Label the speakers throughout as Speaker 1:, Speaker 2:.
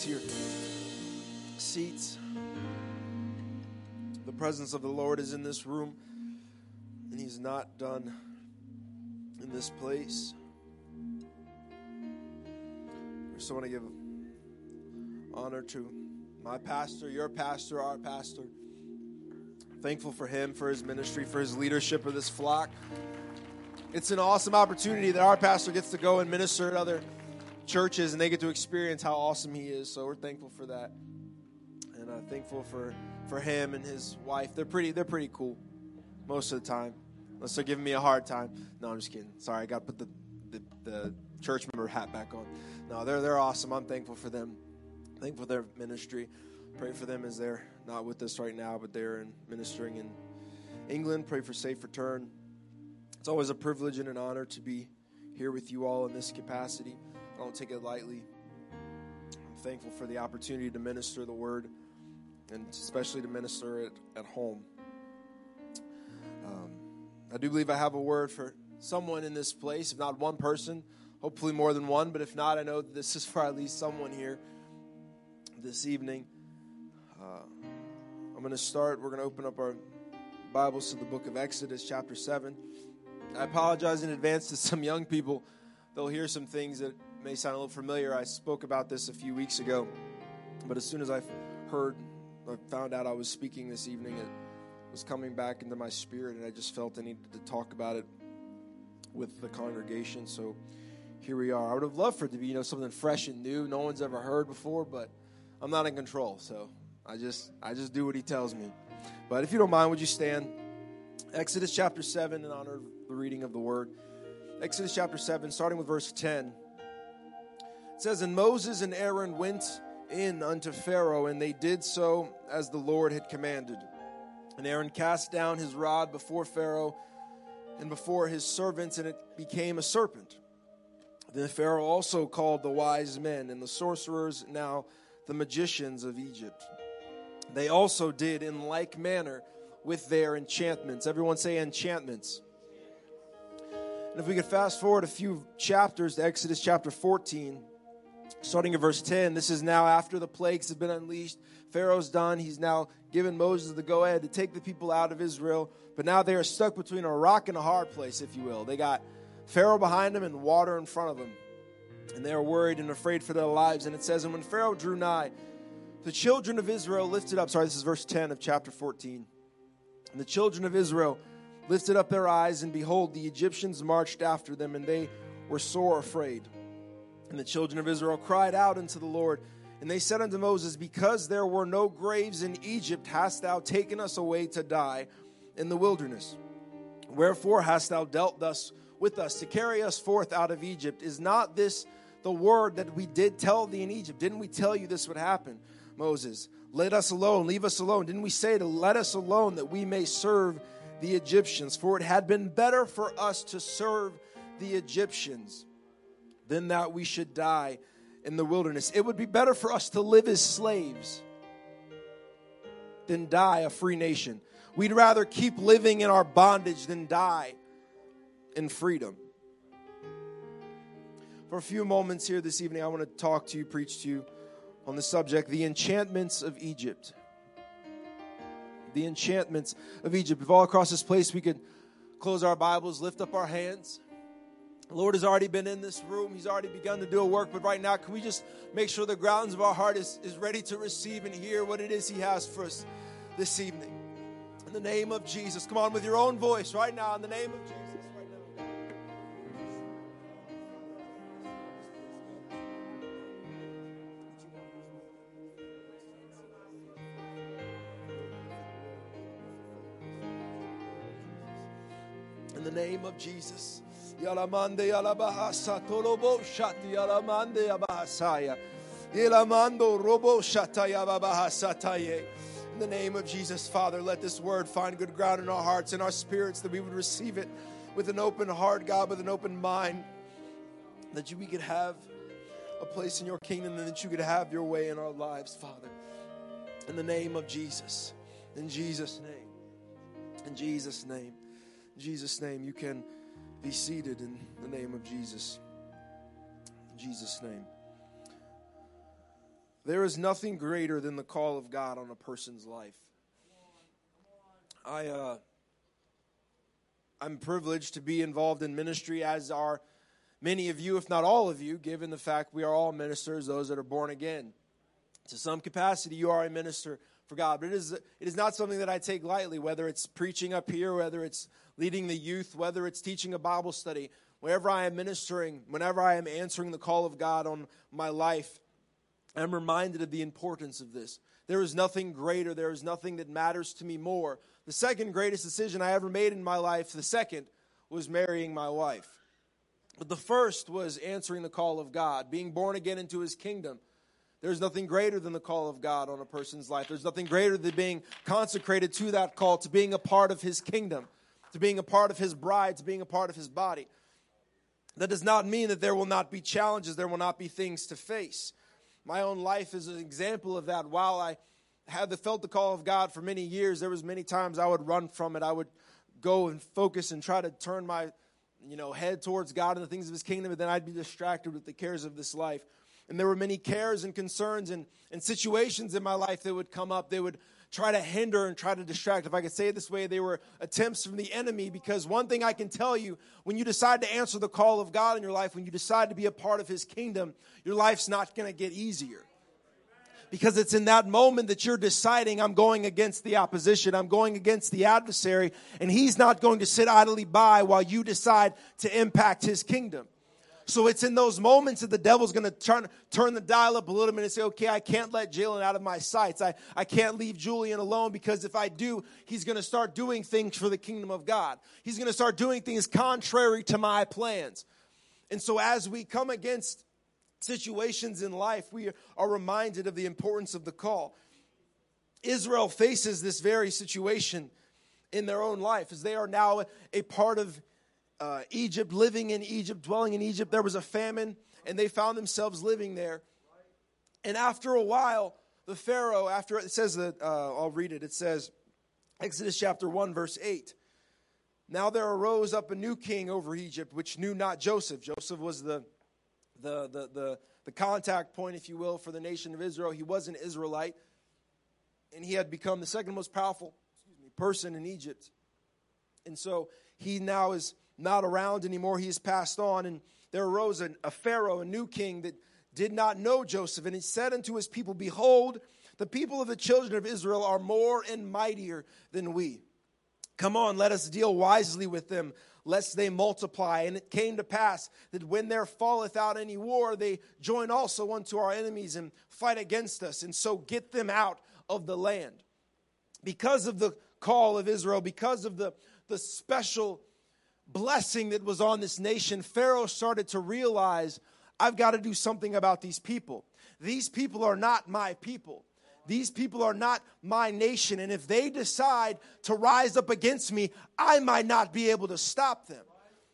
Speaker 1: to your seats. The presence of the Lord is in this room, and He's not done in this place. I just want to give honor to my pastor, your pastor, our pastor. Thankful for him, for his ministry, for his leadership of this flock. It's an awesome opportunity that our pastor gets to go and minister at other churches, and they get to experience how awesome he is. So we're thankful for that, and thankful for him and his wife. They're pretty cool most of the time, unless they're giving me a hard time. No, I'm just kidding. Sorry, I got to put the church member hat back on. No, they're awesome. I'm thankful for them. Thankful for their ministry. Pray for them as they're not with us right now, but they're ministering in England. Pray for safe return. It's always a privilege and an honor to be here with you all in this capacity. I don't take it lightly. I'm thankful for the opportunity to minister the word, and especially to minister it at home. I do believe I have a word for someone in this place, if not one person, hopefully more than one, but if not, I know that this is for at least someone here this evening. I'm going to start. We're going to open up our Bibles to the book of Exodus, chapter 7. I apologize in advance to some young people. They'll hear some things that may sound a little familiar. I spoke about this a few weeks ago, but as soon as I found out I was speaking this evening, it was coming back into my spirit, and I just felt I needed to talk about it with the congregation. So here we are. I would have loved for it to be, something fresh and new, no one's ever heard before, but I'm not in control, so I just do what he tells me. But if you don't mind, would you stand? Exodus chapter 7 in honor of the reading of the word. Exodus chapter 7, starting with verse 10. It says, "And Moses and Aaron went in unto Pharaoh, and they did so as the Lord had commanded. And Aaron cast down his rod before Pharaoh and before his servants, and it became a serpent. Then Pharaoh also called the wise men and the sorcerers, now the magicians of Egypt. They also did in like manner with their enchantments." Everyone say enchantments. And if we could fast forward a few chapters to Exodus chapter 14, starting at verse 10, this is now after the plagues have been unleashed. Pharaoh's done. He's now given Moses the go-ahead to take the people out of Israel. But now they are stuck between a rock and a hard place, if you will. They got Pharaoh behind them and water in front of them. And they are worried and afraid for their lives. And it says, "And when Pharaoh drew nigh, the children of Israel lifted up," this is verse 10 of chapter 14. "And the children of Israel lifted up their eyes, and behold, the Egyptians marched after them, and they were sore afraid. And the children of Israel cried out unto the Lord, and they said unto Moses, Because there were no graves in Egypt, hast thou taken us away to die in the wilderness? Wherefore hast thou dealt thus with us, to carry us forth out of Egypt? Is not this the word that we did tell thee in Egypt? Didn't we tell you this would happen, Moses? Let us alone, leave us alone. Didn't we say to let us alone, that we may serve the Egyptians? For it had been better for us to serve the Egyptians than that we should die in the wilderness. It would be better for us to live as slaves than die a free nation. We'd rather keep living in our bondage than die in freedom." For a few moments here this evening, I want to talk to you, preach to you on the subject, the enchantments of Egypt. The enchantments of Egypt. If all across this place we could close our Bibles, lift up our hands. The Lord has already been in this room. He's already begun to do a work. But right now, can we just make sure the grounds of our heart is ready to receive and hear what it is He has for us this evening? In the name of Jesus. Come on, with your own voice right now, in the name of Jesus. In the name of Jesus. Yalamande yalabahasa tolobo shati yalamande yabahasaya. Yalamando robo shataya babahasataye. In the name of Jesus, Father, let this word find good ground in our hearts and our spirits, that we would receive it with an open heart, God, with an open mind, that we could have a place in your kingdom and that you could have your way in our lives, Father. In the name of Jesus. In Jesus' name. In Jesus' name. In Jesus' name. You can be seated in the name of Jesus. In Jesus' name. There is nothing greater than the call of God on a person's life. I'm privileged to be involved in ministry, as are many of you, if not all of you, given the fact we are all ministers, those that are born again. To some capacity, you are a minister for God. But it is not something that I take lightly, whether it's preaching up here, whether it's leading the youth, whether it's teaching a Bible study. Wherever I am ministering, whenever I am answering the call of God on my life, I'm reminded of the importance of this. There is nothing greater. There is nothing that matters to me more. The second greatest decision I ever made in my life, the second, was marrying my wife. But the first was answering the call of God, being born again into His kingdom. There's nothing greater than the call of God on a person's life. There's nothing greater than being consecrated to that call, to being a part of His kingdom, to being a part of His bride, to being a part of His body. That does not mean that there will not be challenges, there will not be things to face. My own life is an example of that. While I had felt the call of God for many years, there was many times I would run from it. I would go and focus and try to turn my head towards God and the things of His kingdom, and then I'd be distracted with the cares of this life. And there were many cares and concerns and situations in my life that would come up. They would try to hinder and try to distract. If I could say it this way, they were attempts from the enemy, because one thing I can tell you, when you decide to answer the call of God in your life, when you decide to be a part of His kingdom, your life's not going to get easier. Because it's in that moment that you're deciding, I'm going against the opposition, I'm going against the adversary, and he's not going to sit idly by while you decide to impact his kingdom. So it's in those moments that the devil's going to turn the dial up a little bit and say, okay, I can't let Jalen out of my sights. I can't leave Julian alone, because if I do, he's going to start doing things for the kingdom of God. He's going to start doing things contrary to my plans. And so as we come against situations in life, we are reminded of the importance of the call. Israel faces this very situation in their own life, as they are now a part of Egypt, living in Egypt, dwelling in Egypt. There was a famine, and they found themselves living there. And after a while, the Pharaoh, after it says that, I'll read it. It says, Exodus chapter 1, verse 8. Now there arose up a new king over Egypt, which knew not Joseph. Joseph was the contact point, if you will, for the nation of Israel. He was an Israelite, and he had become the second most powerful person in Egypt. And so he now is not around anymore. He has passed on, and there arose a Pharaoh, a new king, that did not know Joseph. And he said unto his people, behold, the people of the children of Israel are more and mightier than we. Come on, let us deal wisely with them, lest they multiply. And it came to pass that when there falleth out any war, they join also unto our enemies and fight against us, and so get them out of the land. Because of the call of Israel, because of the special blessing that was on this nation, Pharaoh started to realize, I've got to do something about these people. These people are not my people. These people are not my nation. And if they decide to rise up against me, I might not be able to stop them.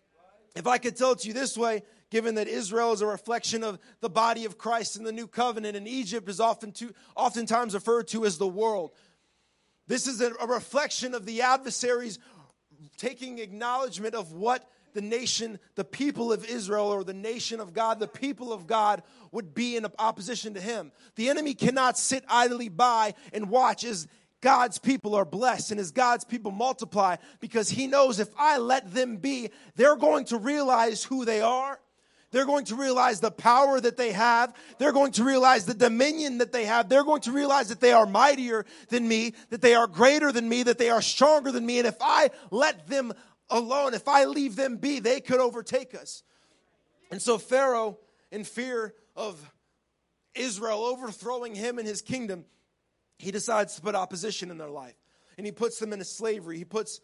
Speaker 1: If I could tell it to you this way, given that Israel is a reflection of the body of Christ in the new covenant, and Egypt is oftentimes referred to as the world. This is a reflection of the adversaries taking acknowledgement of what the nation, the people of Israel, or the nation of God, the people of God, would be in opposition to him. The enemy cannot sit idly by and watch as God's people are blessed and as God's people multiply, because he knows if I let them be, they're going to realize who they are. They're going to realize the power that they have. They're going to realize the dominion that they have. They're going to realize that they are mightier than me, that they are greater than me, that they are stronger than me. And if I let them alone, if I leave them be, they could overtake us. And so Pharaoh, in fear of Israel overthrowing him and his kingdom, he decides to put opposition in their life. And he puts them into slavery. He puts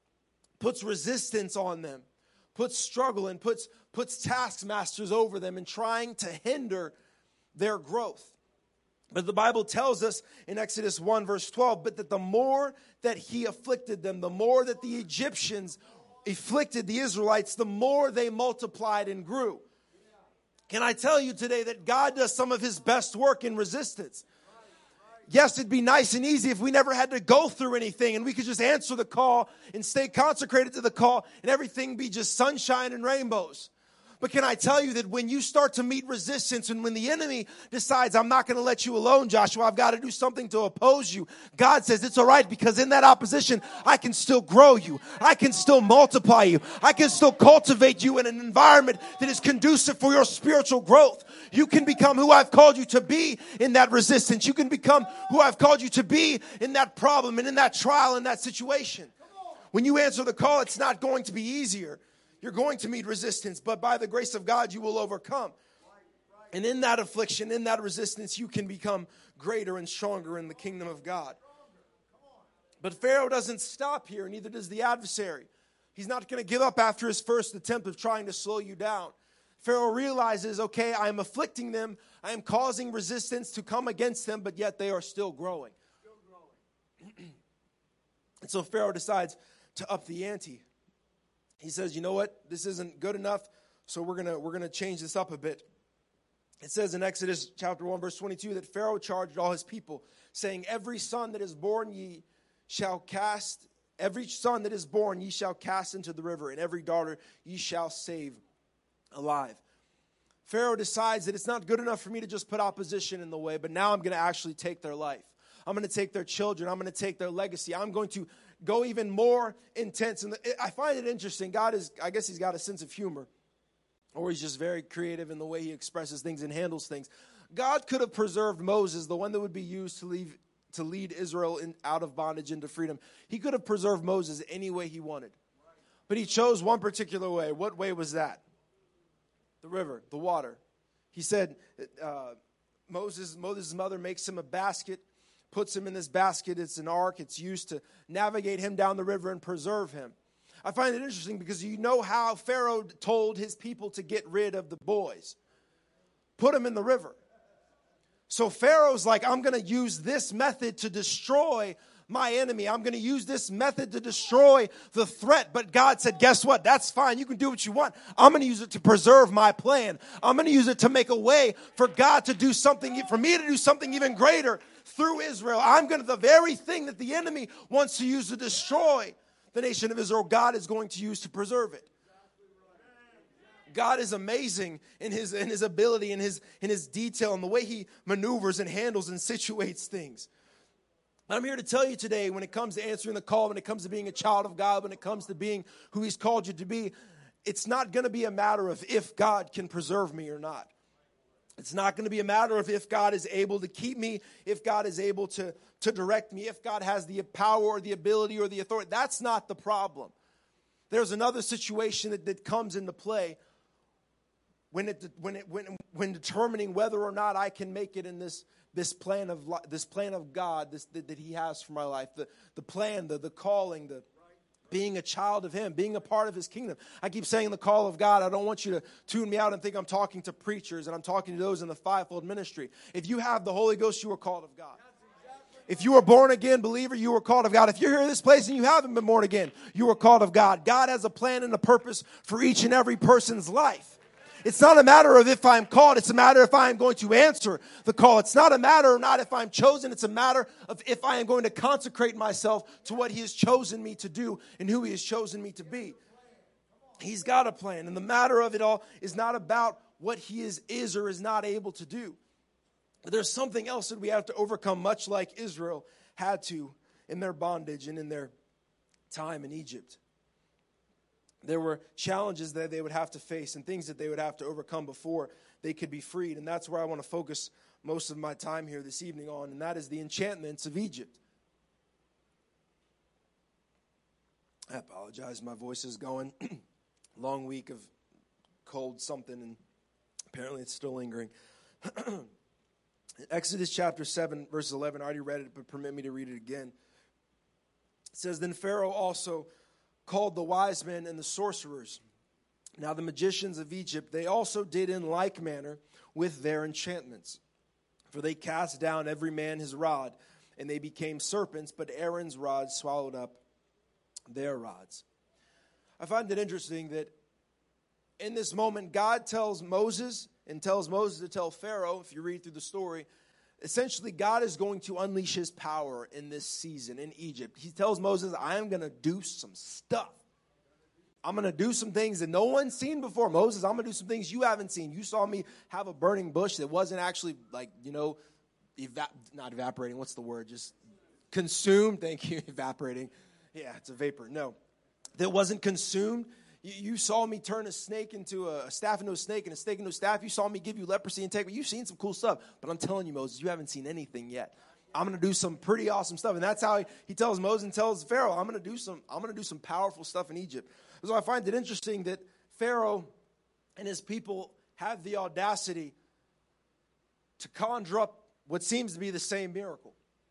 Speaker 1: resistance on them, puts struggle, and puts taskmasters over them, and trying to hinder their growth. But the Bible tells us in Exodus 1 verse 12, but that the more that he afflicted them, the more that the Egyptians afflicted the Israelites, the more they multiplied and grew. Can I tell you today that God does some of his best work in resistance? Yes, it'd be nice and easy if we never had to go through anything and we could just answer the call and stay consecrated to the call and everything be just sunshine and rainbows. But can I tell you that when you start to meet resistance and when the enemy decides, I'm not going to let you alone, Joshua, I've got to do something to oppose you, God says it's all right, because in that opposition, I can still grow you. I can still multiply you. I can still cultivate you in an environment that is conducive for your spiritual growth. You can become who I've called you to be in that resistance. You can become who I've called you to be in that problem and in that trial, in that situation. When you answer the call, it's not going to be easier. You're going to meet resistance, but by the grace of God, you will overcome. And in that affliction, in that resistance, you can become greater and stronger in the kingdom of God. But Pharaoh doesn't stop here, neither does the adversary. He's not going to give up after his first attempt of trying to slow you down. Pharaoh realizes, okay, I am afflicting them. I am causing resistance to come against them, but yet they are still growing. And so Pharaoh decides to up the ante. He says, you know what? This isn't good enough, so we're gonna change this up a bit. It says in Exodus chapter 1, verse 22, that Pharaoh charged all his people, saying, every son that is born ye shall cast into the river, and every daughter ye shall save alive. Pharaoh decides that it's not good enough for me to just put opposition in the way, but now I'm going to actually take their life. I'm going to take their children. I'm going to take their legacy. I'm going to go even more intense. And I find it interesting. I guess he's got a sense of humor, or he's just very creative in the way he expresses things and handles things. God could have preserved Moses, the one that would be used to lead Israel out of bondage into freedom. He could have preserved Moses any way he wanted. But he chose one particular way. What way was that? The river, the water. He said, Moses' mother makes him a basket, puts him in this basket. It's an ark. It's used to navigate him down the river and preserve him. I find it interesting because you know how Pharaoh told his people to get rid of the boys. Put them in the river. So Pharaoh's like, I'm going to use this method to destroy my enemy. I'm going to use this method to destroy the threat. But God said, guess what? That's fine. You can do what you want. I'm going to use it to preserve my plan. I'm going to use it to make a way for God to do something, for me to do something even greater through Israel. The very thing that the enemy wants to use to destroy the nation of Israel, God is going to use to preserve it. God is amazing in his ability, in his detail, and the way he maneuvers and handles and situates things. I'm here to tell you today, when it comes to answering the call, when it comes to being a child of God, when it comes to being who he's called you to be, it's not going to be a matter of if God can preserve me or not. It's not going to be a matter of if God is able to keep me, if God is able to direct me, if God has the power or the ability or the authority. That's not the problem. There's another situation that comes into play when determining whether or not I can make it in this plan of God that he has for my life, the plan, the calling, being a child of him, being a part of his kingdom. I keep saying the call of God. I don't want you to tune me out and think I'm talking to preachers and I'm talking to those in the fivefold ministry. If you have the Holy Ghost, you are called of God. If you are born again believer, you are called of God. If you're here in this place and you haven't been born again, you are called of God. God has a plan and a purpose for each and every person's life. It's not a matter of if I'm called. It's a matter if I am going to answer the call. It's not a matter of not if I'm chosen. It's a matter of if I am going to consecrate myself to what he has chosen me to do and who he has chosen me to be. He's got a plan. And the matter of it all is not about what he is or is not able to do. But there's something else that we have to overcome, much like Israel had to in their bondage and in their time in Egypt. There were challenges that they would have to face and things that they would have to overcome before they could be freed. And that's where I want to focus most of my time here this evening on, and that is the enchantments of Egypt. I apologize. My voice is going. Long week of cold something, and apparently it's still lingering. Exodus chapter 7, verse 11. I already read it, but permit me to read it again. It says, Then Pharaoh also called the wise men and the sorcerers. Now the magicians of Egypt, they also did in like manner with their enchantments. For they cast down every man his rod, and they became serpents, but Aaron's rod swallowed up their rods. I find it interesting that in this moment, God tells Moses to tell Pharaoh, if you read through the story, essentially God is going to unleash his power in this season in Egypt. He tells Moses, I am going to do some stuff. I'm going to do some things that no one's seen before. Moses, I'm going to do some things you haven't seen. You saw me have a burning bush that wasn't actually like, not evaporating. What's the word? Just consumed. Thank you. Evaporating. Yeah, it's a vapor. No, that wasn't consumed. You saw me turn a snake into a staff into a snake and a snake into a staff. You saw me give you leprosy and take. You've seen some cool stuff. But I'm telling you, Moses, you haven't seen anything yet. I'm going to do some pretty awesome stuff. And that's how he tells Moses and tells Pharaoh, I'm going to do some powerful stuff in Egypt. So I find it interesting that Pharaoh and his people have the audacity to conjure up what seems to be the same miracle.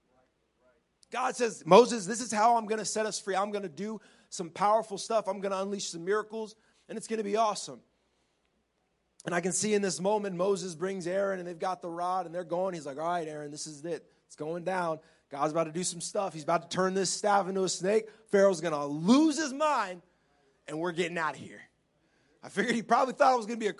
Speaker 1: God says, Moses, this is how I'm going to set us free. I'm going to do some powerful stuff. I'm going to unleash some miracles, and it's going to be awesome. And I can see in this moment, Moses brings Aaron, and they've got the rod, and they're going. He's like, all right, Aaron, this is it. It's going down. God's about to do some stuff. He's about to turn this staff into a snake. Pharaoh's going to lose his mind, and we're getting out of here. I figured he probably thought it was going to be a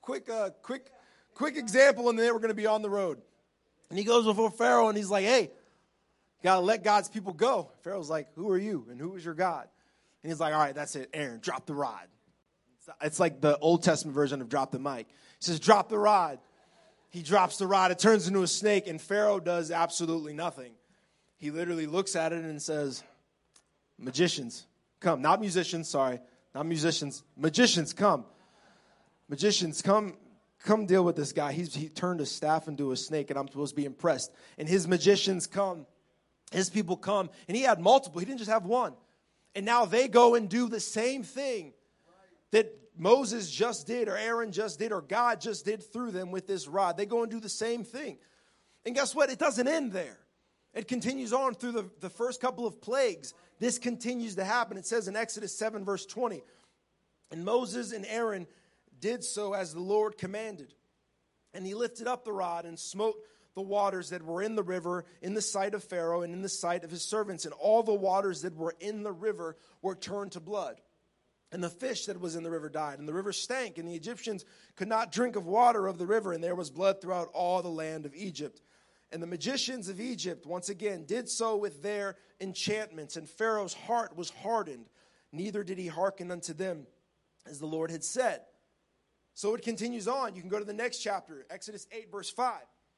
Speaker 1: quick example, and then we're going to be on the road. And he goes before Pharaoh, and he's like, hey, got to let God's people go. Pharaoh's like, who are you, and who is your God? And he's like, all right, that's it. Aaron, drop the rod. It's like the Old Testament version of drop the mic. He says, drop the rod. He drops the rod. It turns into a snake, and Pharaoh does absolutely nothing. He literally looks at it and says, magicians, come. Not musicians, sorry. Not musicians. Magicians, come. Magicians, come deal with this guy. He turned a staff into a snake, and I'm supposed to be impressed. And his magicians come. His people come. And he had multiple. He didn't just have one. And now they go and do the same thing that Moses just did, or Aaron just did, or God just did through them with this rod. They go and do the same thing. And guess what? It doesn't end there. It continues on through the first couple of plagues. This continues to happen. It says in Exodus 7, verse 20, and Moses and Aaron did so as the Lord commanded. And he lifted up the rod and smote the waters that were in the river in the sight of Pharaoh and in the sight of his servants. And all the waters that were in the river were turned to blood. And the fish that was in the river died. And the river stank. And the Egyptians could not drink of water of the river. And there was blood throughout all the land of Egypt. And the magicians of Egypt, once again, did so with their enchantments. And Pharaoh's heart was hardened. Neither did he hearken unto them, as the Lord had said. So it continues on. You can go to the next chapter, Exodus 8, verse 5.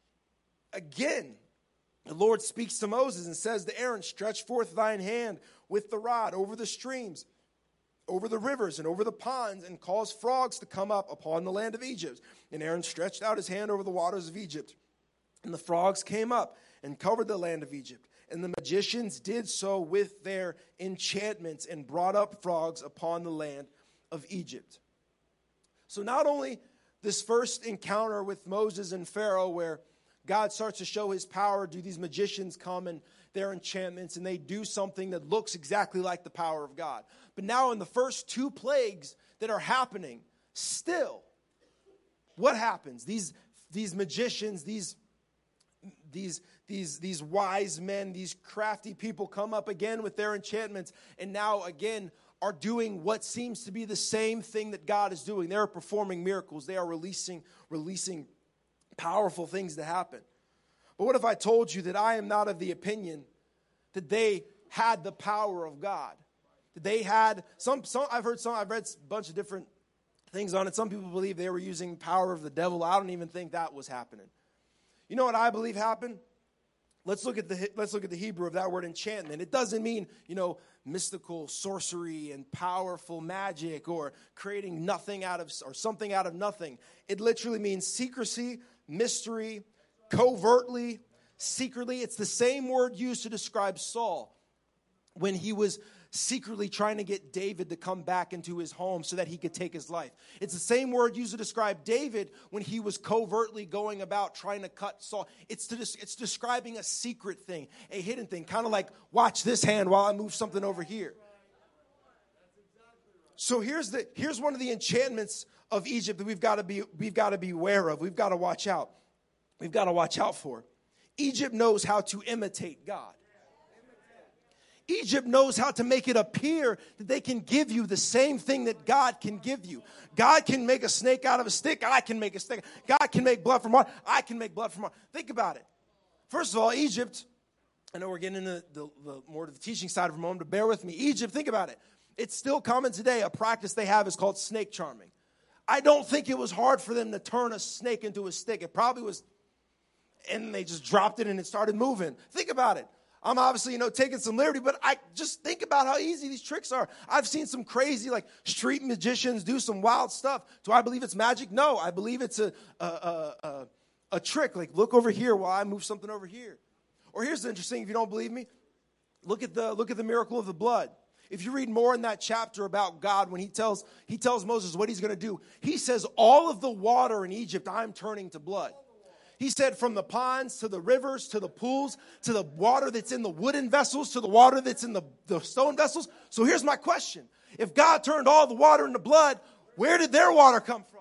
Speaker 1: Again, the Lord speaks to Moses and says to Aaron, stretch forth thine hand with the rod over the streams, over the rivers, and over the ponds, and cause frogs to come up upon the land of Egypt. And Aaron stretched out his hand over the waters of Egypt. And the frogs came up and covered the land of Egypt. And the magicians did so with their enchantments and brought up frogs upon the land of Egypt. So not only this first encounter with Moses and Pharaoh where God starts to show his power, do these magicians come and their enchantments, and they do something that looks exactly like the power of God. But now in the first two plagues that are happening, still, what happens? These magicians, these wise men, these crafty people come up again with their enchantments, and now again are doing what seems to be the same thing that God is doing. They're performing miracles. They are releasing powerful things to happen. But what if I told you that I am not of the opinion that they had the power of God? That they had some I've read a bunch of different things on it. Some people believe they were using power of the devil. I don't even think that was happening. You know what I believe happened? Let's look at the Hebrew of that word enchantment. It doesn't mean, mystical sorcery and powerful magic or creating nothing out of or something out of nothing. It literally means secrecy, mystery, covertly, secretly. It's the same word used to describe Saul when he was secretly trying to get David to come back into his home so that he could take his life. It's the same word used to describe David when he was covertly going about trying to cut Saul. It's describing a secret thing, a hidden thing, kind of like, watch this hand while I move something over here. So here's one of the enchantments of Egypt that we've got to be aware of. We've got to watch out. We've got to watch out for. Egypt knows how to imitate God. Egypt knows how to make it appear that they can give you the same thing that God can give you. God can make a snake out of a stick. I can make a stick. God can make blood from water. I can make blood from water. Think about it. First of all, Egypt, I know we're getting into the more of the teaching side for a moment, but bear with me. Egypt, think about it. It's still common today. A practice they have is called snake charming. I don't think it was hard for them to turn a snake into a stick. It probably was, and they just dropped it and it started moving. Think about it. I'm obviously, taking some liberty, but I just think about how easy these tricks are. I've seen some crazy, street magicians do some wild stuff. Do I believe it's magic? No, I believe it's a trick. Like, look over here while I move something over here. Or here's the interesting, if you don't believe me, look at the miracle of the blood. If you read more in that chapter about God, when he tells Moses what he's going to do, he says, all of the water in Egypt I'm turning to blood. He said, from the ponds to the rivers to the pools to the water that's in the wooden vessels to the water that's in the stone vessels. So here's my question. If God turned all the water into blood, where did their water come from?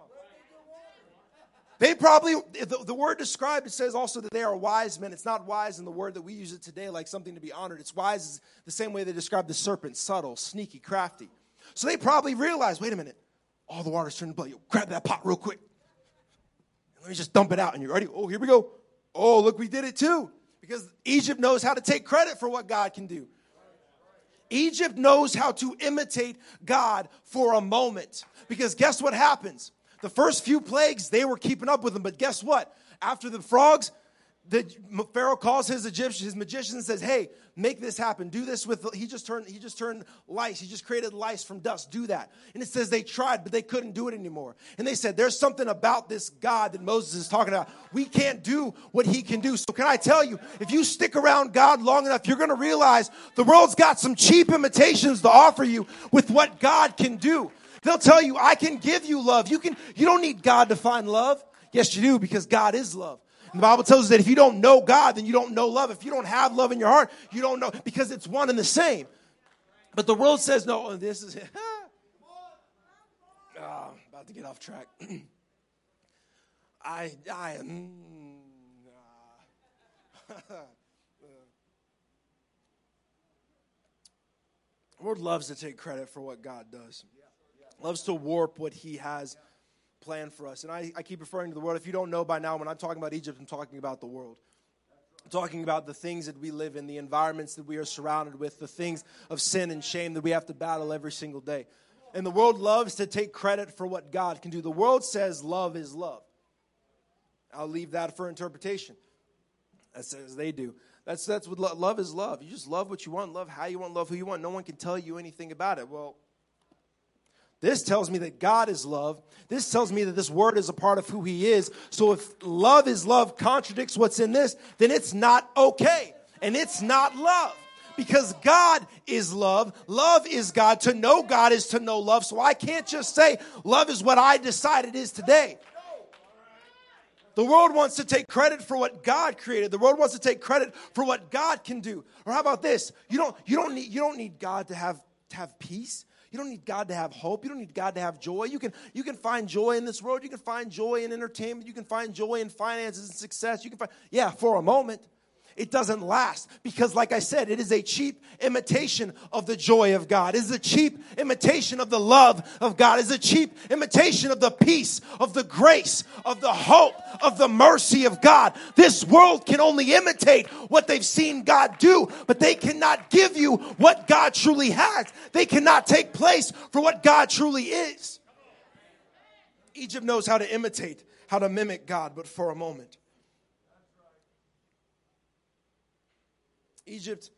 Speaker 1: They probably, the word described, it says also that they are wise men. It's not wise in the word that we use it today, like something to be honored. It's wise the same way they describe the serpent, subtle, sneaky, crafty. So they probably realized, wait a minute, all the water's turned to blood. Yo, grab that pot real quick. Let me just dump it out. And you're ready? Oh, here we go. Oh, look, we did it too. Because Egypt knows how to take credit for what God can do. Egypt knows how to imitate God for a moment. Because guess what happens? The first few plagues, they were keeping up with them. But guess what? After the frogs, Pharaoh calls his magicians and says, hey, make this happen. Do this with, he just turned lice. He just created lice from dust. Do that. And it says they tried, but they couldn't do it anymore. And they said, there's something about this God that Moses is talking about. We can't do what he can do. So can I tell you, if you stick around God long enough, you're going to realize the world's got some cheap imitations to offer you with what God can do. They'll tell you, I can give you love. You don't need God to find love. Yes, you do, because God is love. And the Bible tells us that if you don't know God, then you don't know love. If you don't have love in your heart, you don't know, because it's one and the same. But the world says, no, this is it. About to get off track. The world loves to take credit for what God does. Loves to warp what he has planned for us. And I keep referring to the world. If you don't know by now, when I'm talking about Egypt, I'm talking about the world. I'm talking about the things that we live in, the environments that we are surrounded with, the things of sin and shame that we have to battle every single day. And the world loves to take credit for what God can do. The world says love is love. I'll leave that for interpretation. That's as they do. That's what love is love. You just love what you want, love how you want, love who you want. No one can tell you anything about it. Well, this tells me that God is love. This tells me that this word is a part of who he is. So if love is love contradicts what's in this, then it's not okay. And it's not love. Because God is love. Love is God. To know God is to know love. So I can't just say love is what I decide it is today. The world wants to take credit for what God created. The world wants to take credit for what God can do. Or how about this? You don't need God to have peace. You don't need God to have hope. You don't need God to have joy. You can find joy in this world. You can find joy in entertainment. You can find joy in finances and success. For a moment. It doesn't last because, like I said, it is a cheap imitation of the joy of God. It is a cheap imitation of the love of God. It is a cheap imitation of the peace, of the grace, of the hope, of the mercy of God. This world can only imitate what they've seen God do, but they cannot give you what God truly has. They cannot take place for what God truly is. Egypt knows how to imitate, how to mimic God, but for a moment. Egypt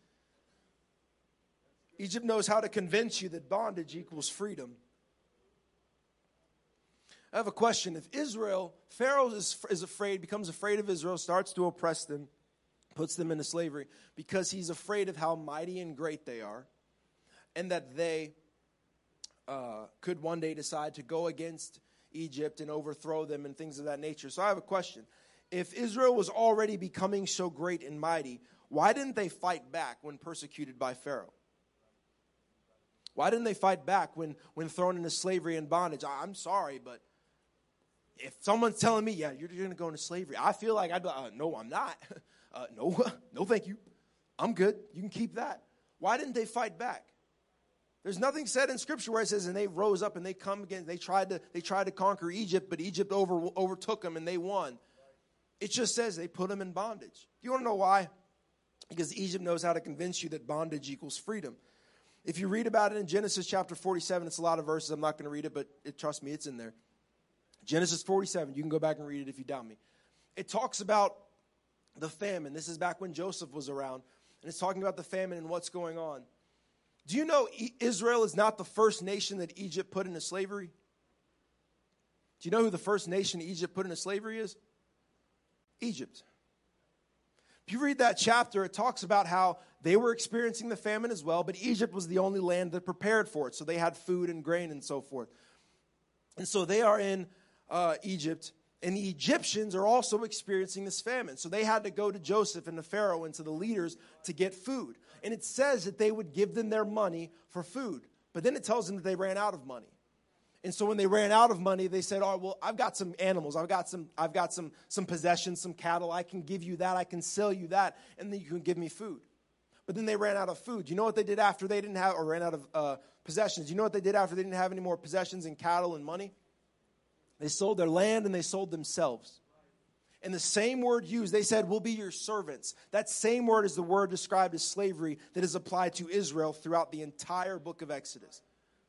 Speaker 1: knows how to convince you that bondage equals freedom. I have a question. If Pharaoh is afraid, becomes afraid of Israel, starts to oppress them, puts them into slavery, because he's afraid of how mighty and great they are, and that they could one day decide to go against Egypt and overthrow them and things of that nature. So I have a question. If Israel was already becoming so great and mighty, why didn't they fight back when persecuted by Pharaoh? Why didn't they fight back when thrown into slavery and bondage? I'm sorry, but if someone's telling me, yeah, you're going to go into slavery, I feel like I'd be like, no, I'm not. No, thank you. I'm good. You can keep that. Why didn't they fight back? There's nothing said in Scripture where it says, and they rose up and they come again. They tried to conquer Egypt, but Egypt overtook them and they won. It just says they put them in bondage. You want to know why? Because Egypt knows how to convince you that bondage equals freedom. If you read about it in Genesis chapter 47, it's a lot of verses. I'm not going to read it, but trust me, it's in there. Genesis 47, you can go back and read it if you doubt me. It talks about the famine. This is back when Joseph was around, and it's talking about the famine and what's going on. Do you know Israel is not the first nation that Egypt put into slavery? Do you know who the first nation Egypt put into slavery is? Egypt. If you read that chapter, it talks about how they were experiencing the famine as well, but Egypt was the only land that prepared for it. So they had food and grain and so forth. And so they are in Egypt, and the Egyptians are also experiencing this famine. So they had to go to Joseph and to Pharaoh and to the leaders to get food. And it says that they would give them their money for food. But then it tells them that they ran out of money. And so when they ran out of money, they said, "Oh, well, I've got some animals. I've got some possessions, some cattle. I can give you that. I can sell you that, and then you can give me food." But then they ran out of food. You know what they did after they didn't have, or ran out of possessions? You know what they did after they didn't have any more possessions and cattle and money? They sold their land and they sold themselves. And the same word used, they said, "We'll be your servants." That same word is the word described as slavery that is applied to Israel throughout the entire book of Exodus.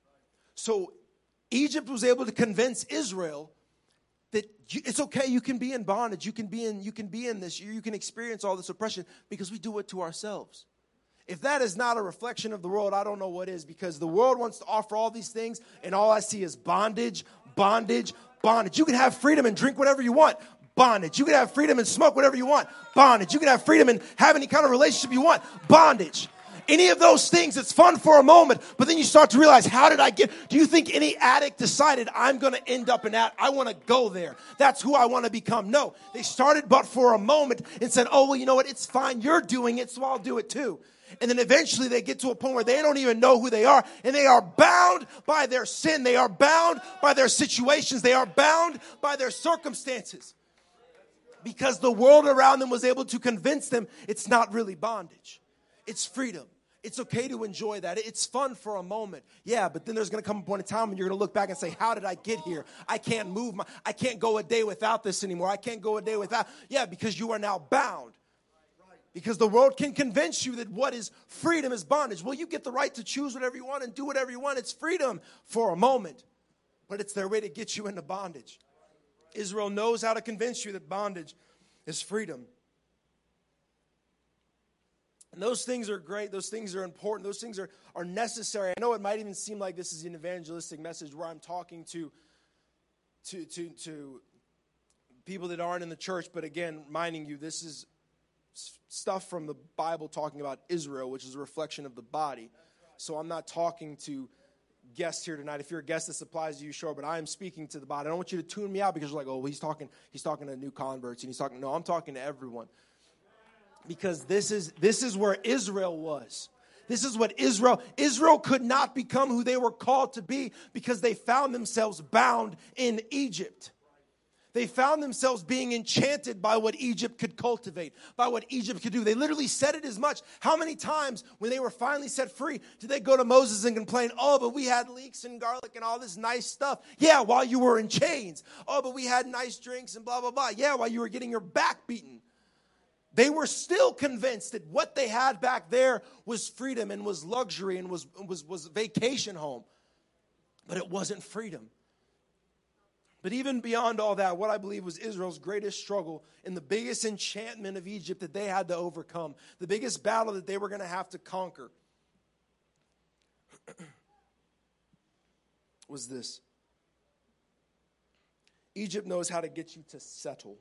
Speaker 1: So Egypt was able to convince Israel that it's okay, you can be in bondage, you can be in this, you can experience all this oppression because we do it to ourselves. If that is not a reflection of the world, I don't know what is, because the world wants to offer all these things, and all I see is bondage, bondage, bondage. You can have freedom and drink whatever you want. Bondage. You can have freedom and smoke whatever you want. Bondage. You can have freedom and have any kind of relationship you want. Bondage. Any of those things, it's fun for a moment, but then you start to realize, how did I get? Do you think any addict decided, I'm going to end up in that? I want to go there. That's who I want to become. No, they started but for a moment and said, "Oh, well, you know what? It's fine. You're doing it, so I'll do it too." And then eventually they get to a point where they don't even know who they are, and they are bound by their sin. They are bound by their situations. They are bound by their circumstances, because the world around them was able to convince them it's not really bondage. It's freedom. It's okay to enjoy that. It's fun for a moment. Yeah, but then there's going to come a point in time when you're going to look back and say, "How did I get here? I can't move. I can't go a day without this anymore. I can't go a day without." Yeah, because you are now bound. Because the world can convince you that what is freedom is bondage. Well, you get the right to choose whatever you want and do whatever you want. It's freedom for a moment, but it's their way to get you into bondage. Israel knows how to convince you that bondage is freedom. And those things are great. Those things are important. Those things are necessary. I know it might even seem like this is an evangelistic message where I'm talking to people that aren't in the church. But again, reminding you, this is stuff from the Bible talking about Israel, which is a reflection of the body. So I'm not talking to guests here tonight. If you're a guest, this applies to you, sure. But I am speaking to the body. I don't want you to tune me out because you're like, "Oh, he's talking to new converts," and No, I'm talking to everyone. Because this is where Israel was. This is what Israel could not become who they were called to be because they found themselves bound in Egypt. They found themselves being enchanted by what Egypt could cultivate, by what Egypt could do. They literally said it as much. How many times when they were finally set free did they go to Moses and complain, "Oh, but we had leeks and garlic and all this nice stuff." Yeah, while you were in chains. "Oh, but we had nice drinks and blah, blah, blah." Yeah, while you were getting your back beaten. They were still convinced that what they had back there was freedom and was luxury and was vacation home. But it wasn't freedom. But even beyond all that, what I believe was Israel's greatest struggle and the biggest enchantment of Egypt that they had to overcome, the biggest battle that they were going to have to conquer, was this. Egypt knows how to get you to settle.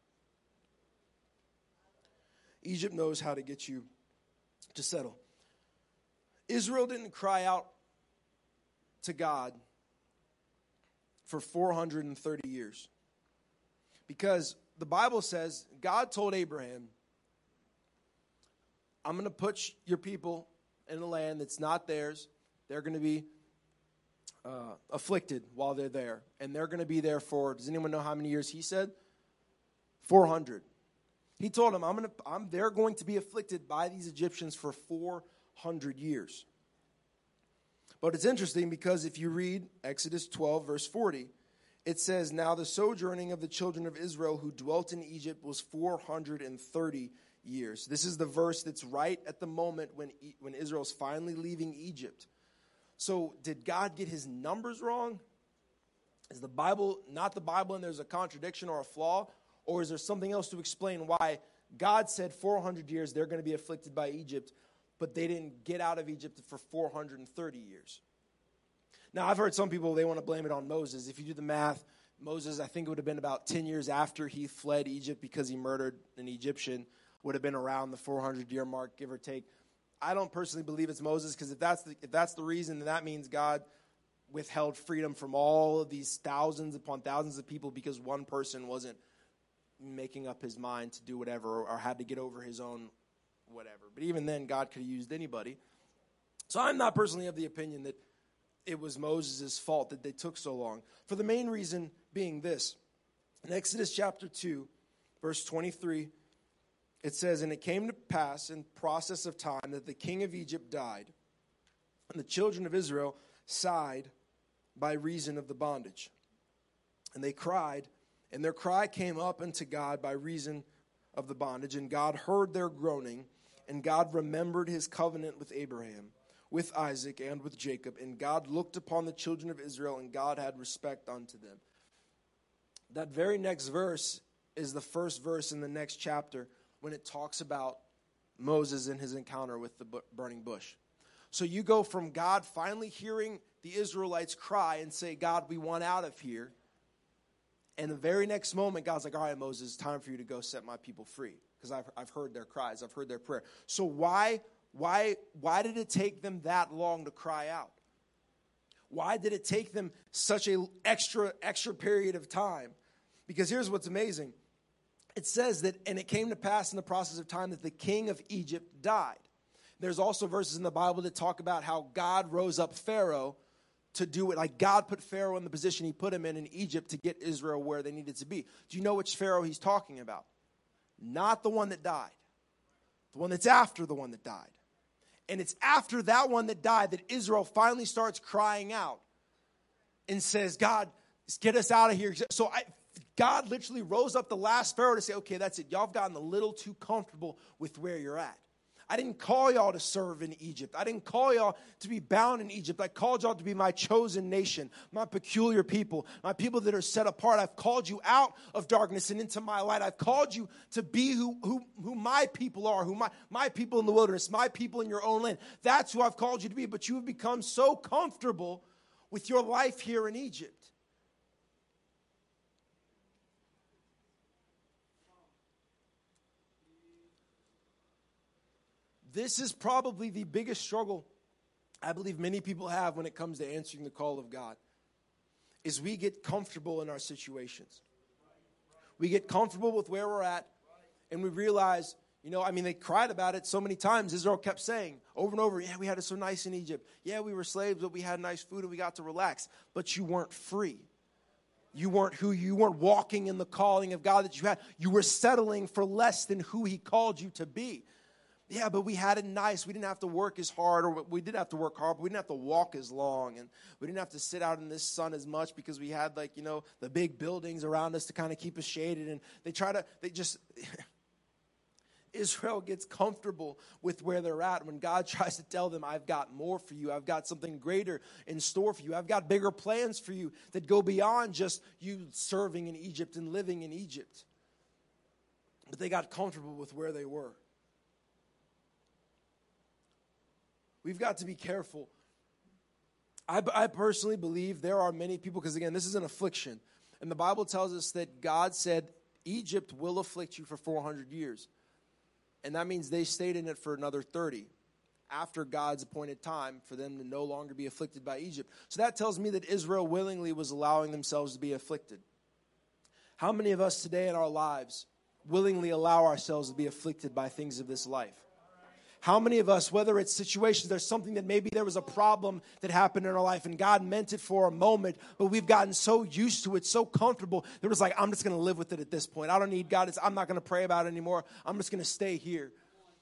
Speaker 1: Egypt knows how to get you to settle. Israel didn't cry out to God for 430 years. Because the Bible says God told Abraham, "I'm going to put your people in a land that's not theirs. They're going to be afflicted while they're there. And they're going to be there for," does anyone know how many years he said? 400. He told him, they're going to be afflicted by these Egyptians for 400 years. But it's interesting because if you read Exodus 12, verse 40, it says, "Now the sojourning of the children of Israel who dwelt in Egypt was 430 years. This is the verse that's right at the moment when Israel's finally leaving Egypt. So did God get his numbers wrong? Is the Bible not the Bible and there's a contradiction or a flaw? Or is there something else to explain why God said 400 years they're going to be afflicted by Egypt, but they didn't get out of Egypt for 430 years? Now, I've heard some people, they want to blame it on Moses. If you do the math, Moses, I think it would have been about 10 years after he fled Egypt because he murdered an Egyptian, would have been around the 400-year mark, give or take. I don't personally believe it's Moses, because if that's the reason, then that means God withheld freedom from all of these thousands upon thousands of people because one person wasn't making up his mind to do whatever or had to get over his own whatever. But even then, God could have used anybody. So I'm not personally of the opinion that it was Moses' fault that they took so long. For the main reason being this. In Exodus chapter 2, verse 23, it says, "And it came to pass in process of time that the king of Egypt died, and the children of Israel sighed by reason of the bondage. And they cried, and their cry came up unto God by reason of the bondage. And God heard their groaning, and God remembered his covenant with Abraham, with Isaac, and with Jacob. And God looked upon the children of Israel, and God had respect unto them." That very next verse is the first verse in the next chapter when it talks about Moses and his encounter with the burning bush. So you go from God finally hearing the Israelites cry and say, "God, we want out of here." And the very next moment, God's like, "All right, Moses, it's time for you to go set my people free, because I've heard their cries. I've heard their prayer." So why did it take them that long to cry out? Why did it take them such a extra period of time? Because here's what's amazing. It says that, "And it came to pass in the process of time that the king of Egypt died." There's also verses in the Bible that talk about how God rose up Pharaoh to do it. Like God put Pharaoh in the position he put him in Egypt to get Israel where they needed to be. Do you know which Pharaoh he's talking about? Not the one that died. The one that's after the one that died. And it's after that one that died that Israel finally starts crying out and says, "God, get us out of here." So God literally rose up the last Pharaoh to say, "Okay, that's it. Y'all have gotten a little too comfortable with where you're at. I didn't call y'all to serve in Egypt. I didn't call y'all to be bound in Egypt. I called y'all to be my chosen nation, my peculiar people, my people that are set apart. I've called you out of darkness and into my light. I've called you to be who my people are, who my people in the wilderness, my people in your own land. That's who I've called you to be. But you have become so comfortable with your life here in Egypt." This is probably the biggest struggle I believe many people have when it comes to answering the call of God, is we get comfortable in our situations. We get comfortable with where we're at, and we realize, they cried about it so many times. Israel kept saying over and over, "Yeah, we had it so nice in Egypt. Yeah, we were slaves, but we had nice food and we got to relax." But you weren't free. You weren't walking in the calling of God that you had. You were settling for less than who he called you to be. "Yeah, but we had it nice. We didn't have to work as hard, or we did have to work hard, but we didn't have to walk as long, and we didn't have to sit out in this sun as much because we had the big buildings around us to kind of keep us shaded." And Israel gets comfortable with where they're at when God tries to tell them, "I've got more for you. I've got something greater in store for you. I've got bigger plans for you that go beyond just you serving in Egypt and living in Egypt." But they got comfortable with where they were. We've got to be careful. I personally believe there are many people, because again, this is an affliction. And the Bible tells us that God said, "Egypt will afflict you for 400 years. And that means they stayed in it for another 30 after God's appointed time for them to no longer be afflicted by Egypt. So that tells me that Israel willingly was allowing themselves to be afflicted. How many of us today in our lives willingly allow ourselves to be afflicted by things of this life? How many of us, whether it's situations, there's something that maybe there was a problem that happened in our life and God meant it for a moment, but we've gotten so used to it, so comfortable, that it's like, I'm just going to live with it at this point. I don't need God. I'm not going to pray about it anymore. I'm just going to stay here.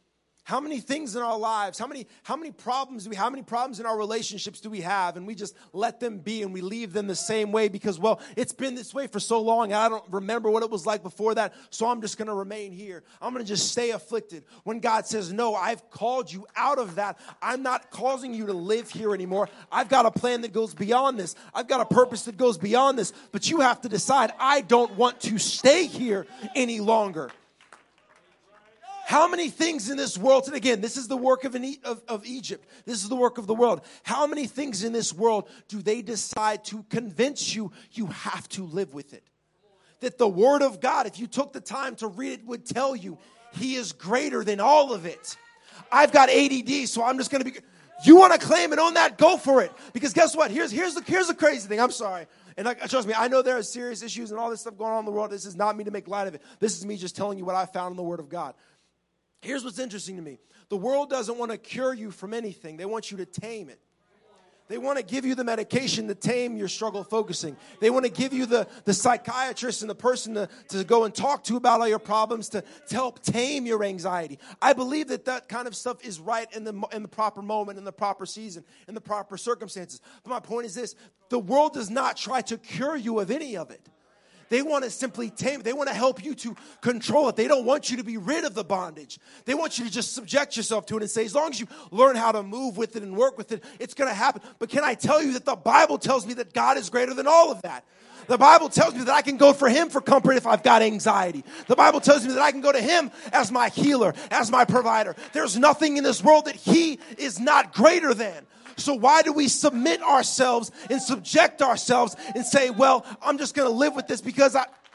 Speaker 1: How many things in our lives, how many problems do we, how many problems in our relationships do we have, and we just let them be and we leave them the same way because, well, it's been this way for so long and I don't remember what it was like before that, so I'm just going to remain here. I'm going to just stay afflicted. When God says, no, I've called you out of that. I'm not causing you to live here anymore. I've got a plan that goes beyond this. I've got a purpose that goes beyond this, but you have to decide, I don't want to stay here any longer. How many things in this world, and again, this is the work of Egypt. This is the work of the world. How many things in this world do they decide to convince you have to live with it? That the Word of God, if you took the time to read it, would tell you He is greater than all of it. I've got ADD, so I'm just going to be... You want to claim and own that? Go for it. Because guess what? Here's the crazy thing. I'm sorry. And trust me, I know there are serious issues and all this stuff going on in the world. This is not me to make light of it. This is me just telling you what I found in the Word of God. Here's what's interesting to me. The world doesn't want to cure you from anything. They want you to tame it. They want to give you the medication to tame your struggle focusing. They want to give you the psychiatrist and the person to go and talk to about all your problems to help tame your anxiety. I believe that kind of stuff is right in the proper moment, in the proper season, in the proper circumstances. But my point is this. The world does not try to cure you of any of it. They want to simply tame it. They want to help you to control it. They don't want you to be rid of the bondage. They want you to just subject yourself to it and say, as long as you learn how to move with it and work with it, it's going to happen. But can I tell you that the Bible tells me that God is greater than all of that? The Bible tells me that I can go for Him for comfort if I've got anxiety. The Bible tells me that I can go to Him as my healer, as my provider. There's nothing in this world that He is not greater than. So why do we submit ourselves and subject ourselves and say, well, I'm just going to live with this because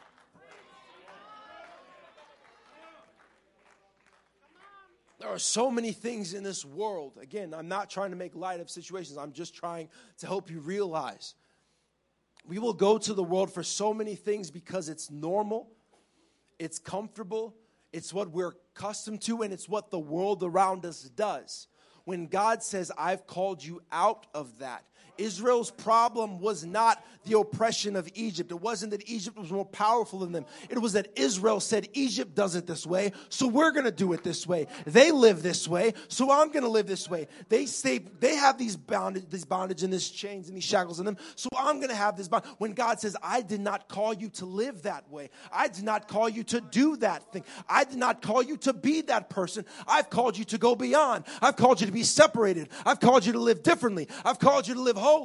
Speaker 1: There are so many things in this world. Again, I'm not trying to make light of situations. I'm just trying to help you realize. We will go to the world for so many things because it's normal, it's comfortable, it's what we're accustomed to, and it's what the world around us does. When God says, I've called you out of that. Israel's problem was not the oppression of Egypt. It wasn't that Egypt was more powerful than them. It was that Israel said, Egypt does it this way, so we're going to do it this way. They live this way, so I'm going to live this way. They have these bondage and these chains and these shackles in them, so I'm going to have this bondage. When God says, I did not call you to live that way. I did not call you to do that thing. I did not call you to be that person. I've called you to go beyond. I've called you to be separated. I've called you to live differently. I've called you to live holy.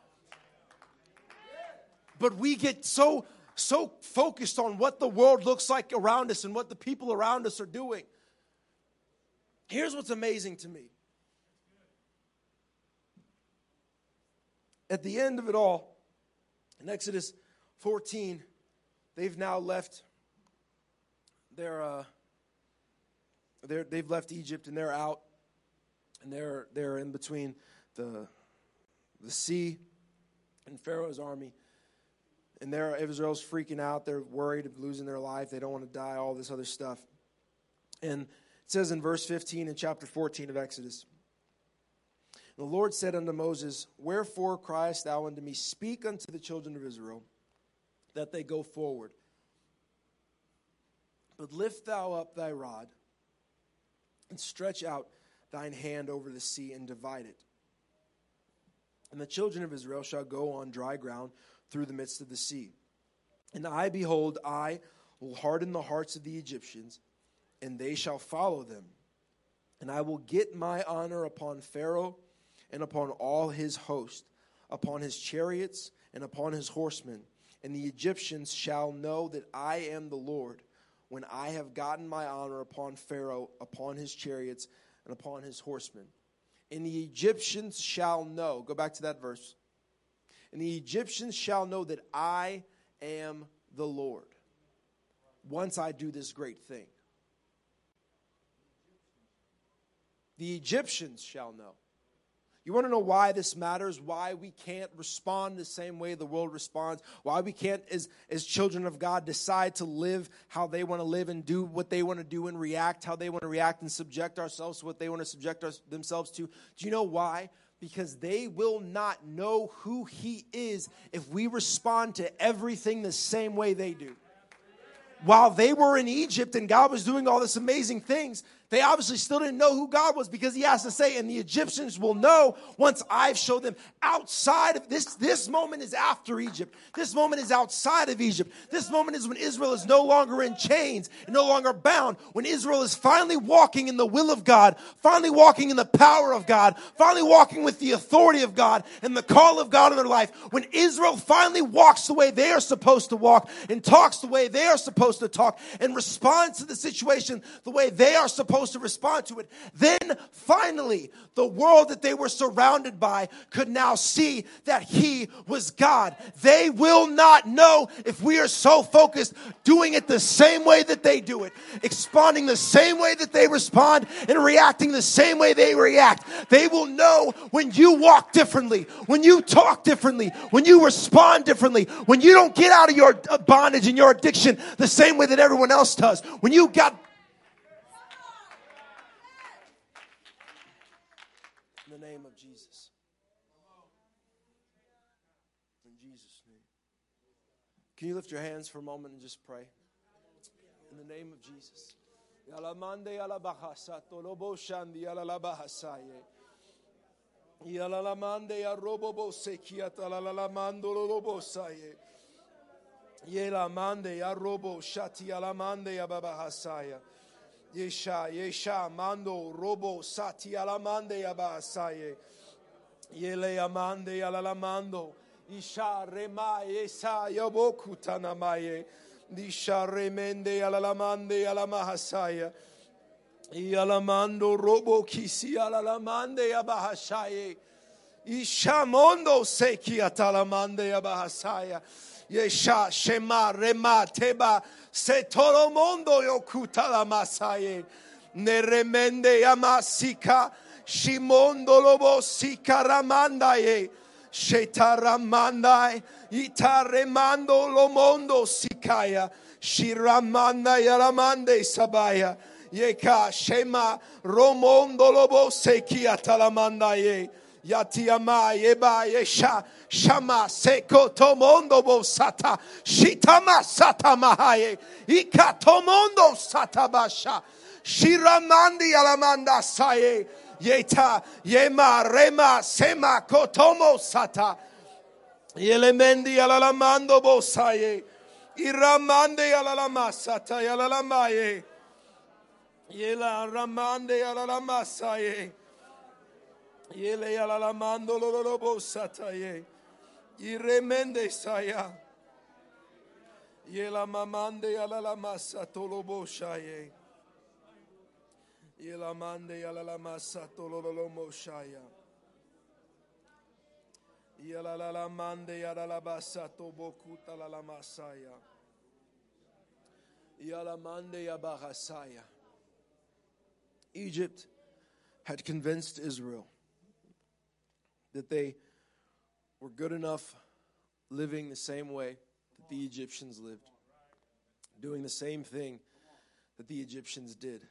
Speaker 1: But we get so focused on what the world looks like around us and what the people around us are doing. Here's what's amazing to me. At the end of it all, in Exodus 14, they've now left they've left Egypt and they're out, and they're in between the sea and Pharaoh's army. And Israel's freaking out. They're worried of losing their life. They don't want to die, all this other stuff. And it says in verse 15 in chapter 14 of Exodus, the Lord said unto Moses, wherefore criest thou unto me? Speak unto the children of Israel, that they go forward. But lift thou up thy rod, and stretch out thine hand over the sea, and divide it. And the children of Israel shall go on dry ground through the midst of the sea. And behold, I will harden the hearts of the Egyptians, and they shall follow them. And I will get my honor upon Pharaoh and upon all his host, upon his chariots and upon his horsemen. And the Egyptians shall know that I am the Lord, when I have gotten my honor upon Pharaoh, upon his chariots, and upon his horsemen. And the Egyptians shall know. Go back to that verse. And the Egyptians shall know that I am the Lord, once I do this great thing. The Egyptians shall know. You want to know why this matters? Why we can't respond the same way the world responds? Why we can't, as children of God, decide to live how they want to live and do what they want to do and react how they want to react and subject ourselves to what they want to subject themselves to? Do you know why? Because they will not know who He is if we respond to everything the same way they do. While they were in Egypt and God was doing all this amazing things, They obviously still didn't know who God was, because he has to say, and the Egyptians will know once I've showed them outside of this. This moment is after Egypt. This moment is outside of Egypt. This moment is when Israel is no longer in chains and no longer bound. When Israel is finally walking in the will of God, finally walking in the power of God, finally walking with the authority of God and the call of God in their life. When Israel finally walks the way they are supposed to walk and talks the way they are supposed to talk and responds to the situation the way they are supposed to respond to it, then finally the world that they were surrounded by could now see that he was God. They will not know if we are so focused doing it the same way that they do it, responding the same way that they respond, and reacting the same way they react. They will know when you walk differently, when you talk differently, when you respond differently, when you don't get out of your bondage and your addiction the same way that everyone else does, when you got... In the name of Jesus. In Jesus' name. Can you lift your hands for a moment and just pray? In the name of Jesus. Yalamande yalabahasa tolobo shandi yalalabahasaye. Yalalamande yarobobo sekiat yalalamando lolobosaye. Yelamande yarobo shati yalamande yababahasaya. Yesha mando robo sati alamande yabasaye. Yele amande yalalamando. Isha rema yesa yaboku tanamaye. Disha remende yalalamande yalamahasaya. Yalamando robo kisi yalalamande yabahasaye. Isha mondo seki atalamande yabahasaya. Yesha shema rema teba se todo mondo yokuta la masaye ne remende yamasika shimondo lobo sika ramandaye shetaramandai itaremando lo mondo sikaya shiramanda yalamande sabaya yeka shema romondo lobo seki atalamandaye Yatiama yeba yesha shama seko tomondo bosata shitama sata mahaye ikatomondo satabasha shiramandi alamanda saye yeta yema rema sema kotomo sata yelemendi alalamando bosaye iramande alalamasata yalalamaye yela ramande alalamasaye Yele yalalamando lolobo sataye. Iremende saya. Yela mamande yalalamasa tolobo shaye. Yela mande yalalamasa tololomo shaya. Yela lalamande yalalabasa tobokuta lalamasaya. Yela mande yabahasaya. Egypt had convinced Israel that they were good enough living the same way that the Egyptians lived, doing the same thing that the Egyptians did.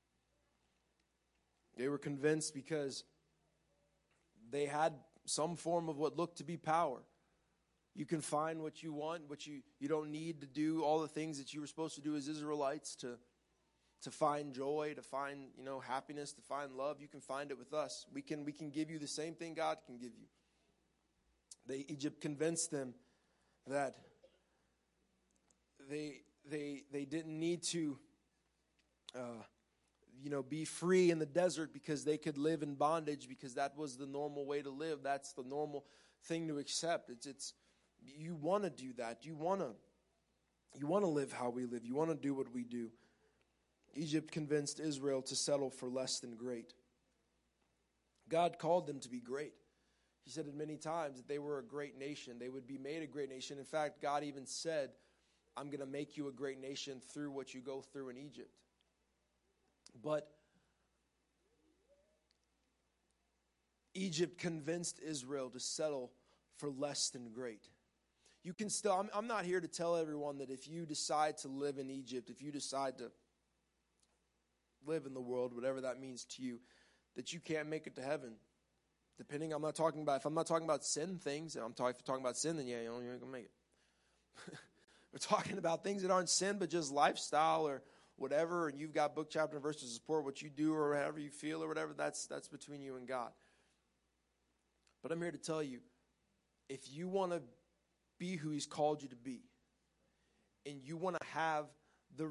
Speaker 1: They were convinced because they had some form of what looked to be power. You can find what you want, but you don't need to do all the things that you were supposed to do as Israelites to find joy, to find, happiness, to find love. You can find it with us. We can give you the same thing God can give you. Egypt convinced them that they didn't need to be free in the desert because they could live in bondage, because that was the normal way to live. That's the normal thing to accept. It's you want to do that. You want to live how we live. You want to do what we do. Egypt convinced Israel to settle for less than great. God called them to be great. He said it many times that they were a great nation. They would be made a great nation. In fact, God even said, I'm going to make you a great nation through what you go through in Egypt. But Egypt convinced Israel to settle for less than great. You can still, I'm not here to tell everyone that if you decide to live in Egypt, if you decide to live in the world, whatever that means to you, that you can't make it to heaven. If I'm not talking about sin things, if you're talking about sin, then you ain't gonna make it. We're talking about things that aren't sin, but just lifestyle or whatever, and you've got book, chapter, and verse to support what you do or however you feel or whatever, that's between you and God. But I'm here to tell you, if you want to be who he's called you to be, and you want to have the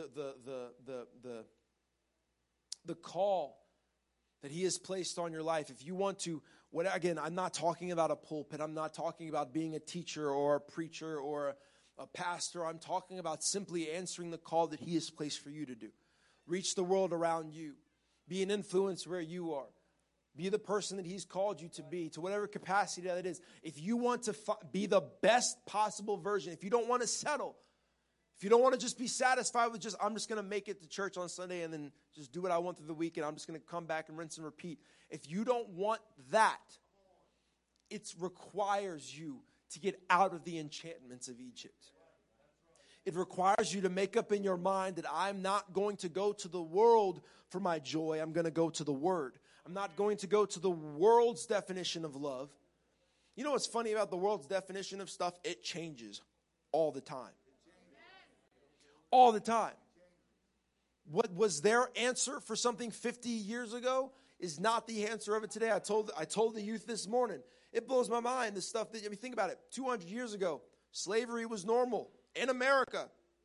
Speaker 1: call that he has placed on your life, if you want to, again, I'm not talking about a pulpit. I'm not talking about being a teacher or a preacher or a pastor. I'm talking about simply answering the call that he has placed for you to do. Reach the world around you. Be an influence where you are. Be the person that he's called you to be, to whatever capacity that it is. If you want to be the best possible version, if you don't want to settle, if you don't want to just be satisfied with I'm just going to make it to church on Sunday and then just do what I want through the week and I'm just going to come back and rinse and repeat. If you don't want that, it requires you to get out of the enchantments of Egypt. It requires you to make up in your mind that I'm not going to go to the world for my joy. I'm going to go to the Word. I'm not going to go to the world's definition of love. You know what's funny about the world's definition of stuff? It changes all the time. All the time. What was their answer for something 50 years ago is not the answer of it today. I told the youth this morning. It blows my mind, the stuff that, think about it. 200 years ago, slavery was normal in America.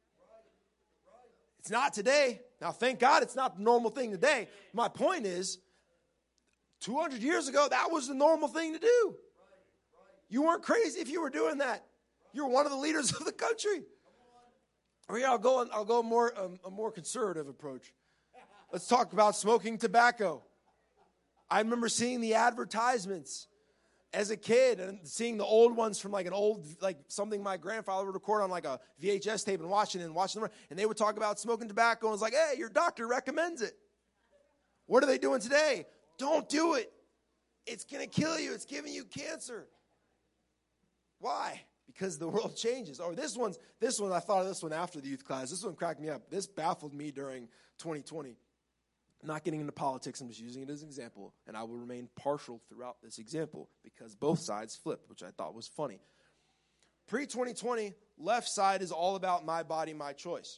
Speaker 1: It's not today. Now, thank God it's not the normal thing today. My point is, 200 years ago, that was the normal thing to do. You weren't crazy if you were doing that. You were one of the leaders of the country. Or yeah, I'll go a more conservative approach. Let's talk about smoking tobacco. I remember seeing the advertisements as a kid and seeing the old ones from like something my grandfather would record on like a VHS tape and watching them. And they would talk about smoking tobacco and it's like, hey, your doctor recommends it. What are they doing today? Don't do it. It's going to kill you. It's giving you cancer. Why? Because the world changes. Or this one, I thought of this one after the youth class. This one cracked me up. This baffled me during 2020. I'm not getting into politics. I'm just using it as an example. And I will remain partial throughout this example because both sides flipped, which I thought was funny. Pre-2020, left side is all about my body, my choice.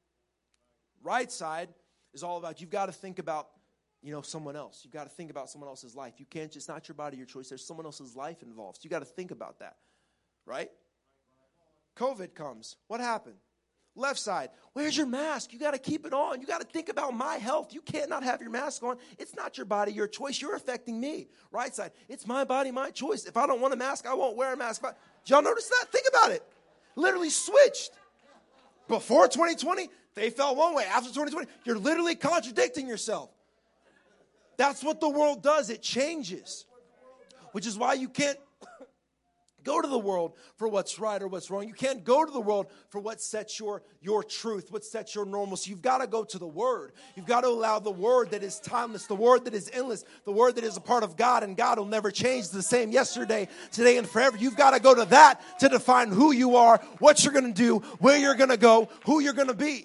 Speaker 1: Right side is all about you've got to think about someone else. You've got to think about someone else's life. You can't just, not your body, your choice. There's someone else's life involved. So you got to think about that. Right? COVID comes. What happened? Left side. Where's your mask? You got to keep it on. You got to think about my health. You can't not have your mask on. It's not your body, your choice. You're affecting me. Right side. It's my body, my choice. If I don't want a mask, I won't wear a mask. Did y'all notice that? Think about it. Literally switched. Before 2020, they felt one way. After 2020, you're literally contradicting yourself. That's what the world does. It changes. Which is why you can't go to the world for what's right or what's wrong. You can't go to the world for what sets your truth, what sets your normalcy. You've got to go to the Word. You've got to allow the Word that is timeless, the Word that is endless, the Word that is a part of God, and God will never change, the same yesterday, today, and forever. You've got to go to that to define who you are, what you're going to do, where you're going to go, who you're going to be.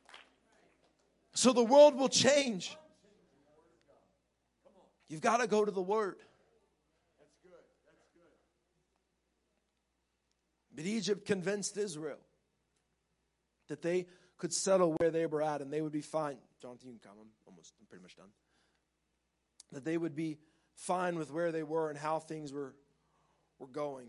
Speaker 1: So the world will change. You've got to go to the Word. But Egypt convinced Israel that they could settle where they were at and they would be fine. Jonathan, you can come. I'm pretty much done. That they would be fine with where they were and how things were going.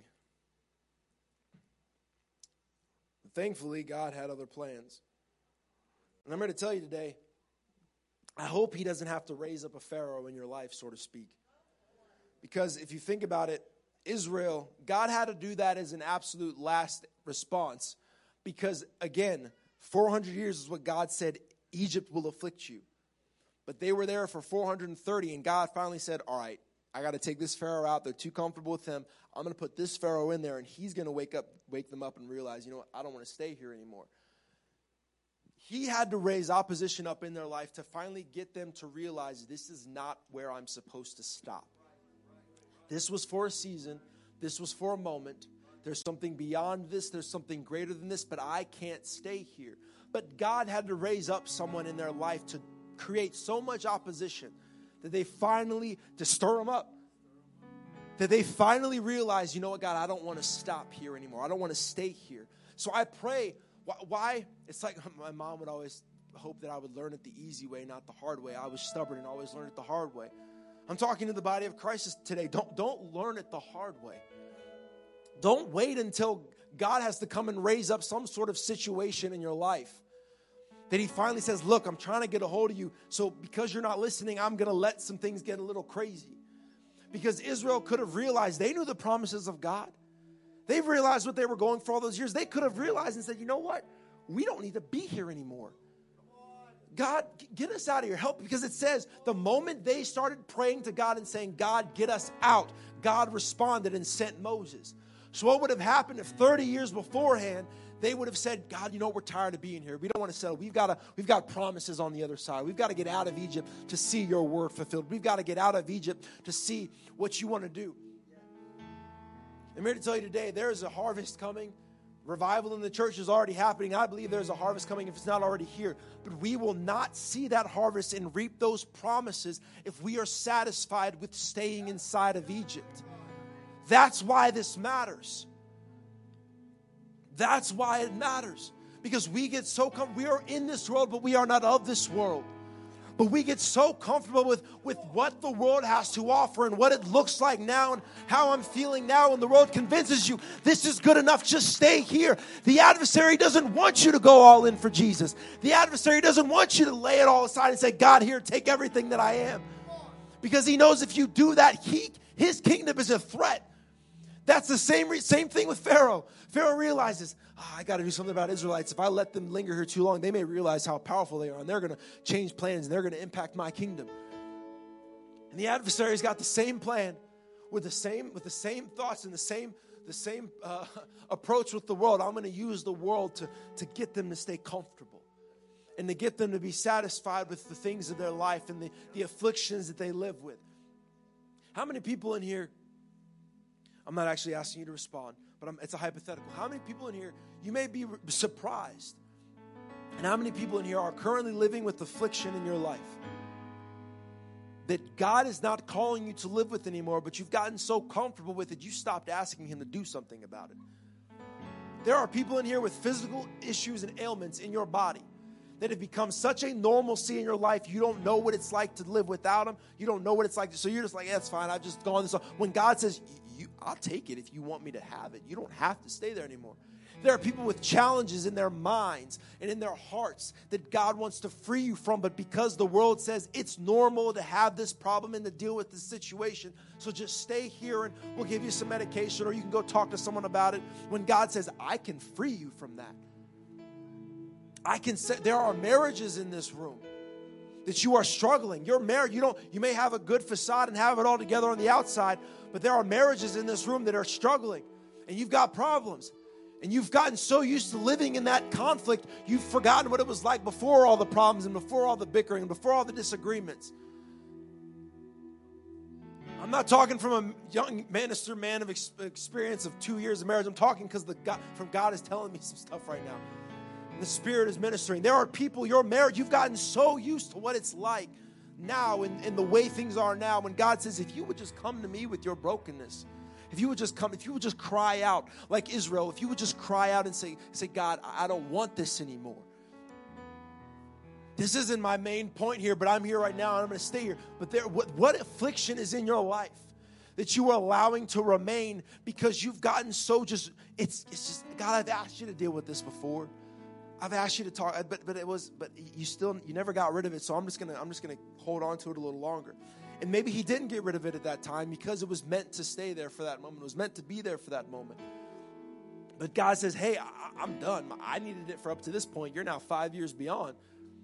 Speaker 1: But thankfully, God had other plans. And I'm here to tell you today, I hope he doesn't have to raise up a Pharaoh in your life, so to speak. Because if you think about it, Israel, God had to do that as an absolute last response. Because, again, 400 years is what God said, Egypt will afflict you. But they were there for 430, and God finally said, all right, I got to take this Pharaoh out. They're too comfortable with him. I'm going to put this Pharaoh in there, and he's going to wake them up and realize, you know what, I don't want to stay here anymore. He had to raise opposition up in their life to finally get them to realize this is not where I'm supposed to stop. This was for a season. This was for a moment. There's something beyond this. There's something greater than this, but I can't stay here. But God had to raise up someone in their life to create so much opposition that they finally, to stir them up, that they finally realize, you know what, God, I don't want to stop here anymore. I don't want to stay here. So I pray, why? It's like my mom would always hoped that I would learn it the easy way, not the hard way. I was stubborn and always learned it the hard way. I'm talking to the body of Christ today. Don't learn it the hard way. Don't wait until God has to come and raise up some sort of situation in your life that he finally says, look, I'm trying to get a hold of you. So because you're not listening, I'm going to let some things get a little crazy. Because Israel could have realized, they knew the promises of God. They realized what they were going for all those years. They could have realized and said, you know what? We don't need to be here anymore. God, get us out of here. Help. Because it says the moment they started praying to God and saying, God, get us out, God responded and sent Moses. So what would have happened if 30 years beforehand, they would have said, God, you know, we're tired of being here. We don't want to settle. We've got promises on the other side. We've got to get out of Egypt to see your word fulfilled. We've got to get out of Egypt to see what you want to do. I'm here to tell you today, there is a harvest coming. Revival in the church is already happening. I believe there's a harvest coming if it's not already here. But we will not see that harvest and reap those promises if we are satisfied with staying inside of Egypt. That's why this matters. That's why it matters. Because we get so comfortable. We are in this world, but we are not of this world. But we get so comfortable with what the world has to offer and what it looks like now and how I'm feeling now. And the world convinces you this is good enough. Just stay here. The adversary doesn't want you to go all in for Jesus. The adversary doesn't want you to lay it all aside and say, God, here, take everything that I am. Because he knows if you do that, his kingdom is a threat. That's the same thing with Pharaoh. Pharaoh realizes, I got to do something about Israelites. If I let them linger here too long, they may realize how powerful they are, and they're going to change plans, and they're going to impact my kingdom. And the adversary's got the same plan, with the same thoughts and the same approach with the world. I'm going to use the world to get them to stay comfortable, and to get them to be satisfied with the things of their life and the afflictions that they live with. How many people in here? I'm not actually asking you to respond, but it's a hypothetical. How many people in here, you may be surprised, and how many people in here are currently living with affliction in your life that God is not calling you to live with anymore, but you've gotten so comfortable with it, you stopped asking him to do something about it? There are people in here with physical issues and ailments in your body that have become such a normalcy in your life, you don't know what it's like to live without them. You don't know what it's like. So you're just like, yeah, it's fine. I've just gone this. When God says, I'll take it if you want me to have it. You don't have to stay there anymore. There are people with challenges in their minds and in their hearts that God wants to free you from, but because the world says it's normal to have this problem and to deal with this situation, so just stay here and we'll give you some medication, or you can go talk to someone about it. When God says, I can free you from that. There are marriages in this room that you are struggling. You're married. You may have a good facade and have it all together on the outside, but there are marriages in this room that are struggling, and you've got problems. And you've gotten so used to living in that conflict, you've forgotten what it was like before all the problems and before all the bickering and before all the disagreements. I'm not talking from a young minister man of experience of 2 years of marriage. I'm talking because God is telling me some stuff right now. And the Spirit is ministering. There are people, your marriage, you've gotten so used to what it's like now and the way things are now. When God says, if you would just come to me with your brokenness, if you would just cry out like Israel, if you would just cry out and say, God, I don't want this anymore. This isn't my main point here, but I'm here right now and I'm going to stay here. But what affliction is in your life that you are allowing to remain because you've gotten so it's just, God, I've asked you to deal with this before. I've asked you to talk, but you never got rid of it. So I'm just gonna hold on to it a little longer. And maybe he didn't get rid of it at that time because it was meant to stay there for that moment. It was meant to be there for that moment. But God says, hey, I'm done. I needed it for up to this point. You're now 5 years beyond.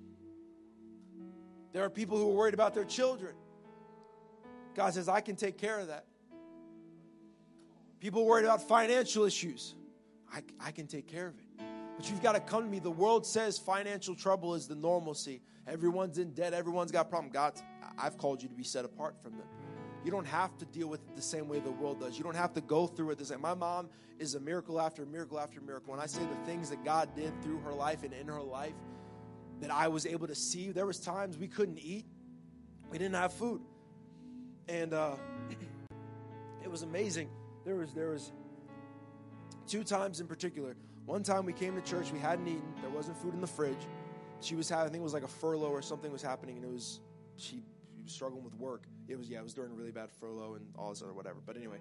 Speaker 1: There are people who are worried about their children. God says, I can take care of that. People worried about financial issues. I can take care of it. But you've got to come to me. The world says financial trouble is the normalcy. Everyone's in debt. Everyone's got a problem. I've called you to be set apart from them. You don't have to deal with it the same way the world does. You don't have to go through it the same. My mom is a miracle after miracle after miracle. When I say the things that God did through her life and in her life that I was able to see, there was times we couldn't eat. We didn't have food. And it was amazing. There was 2 times in particular. One time we came to church, we hadn't eaten, there wasn't food in the fridge. she was having, I think it was like a furlough or something was happening, and she was struggling with work. It was during a really bad furlough and all this other whatever. But anyway,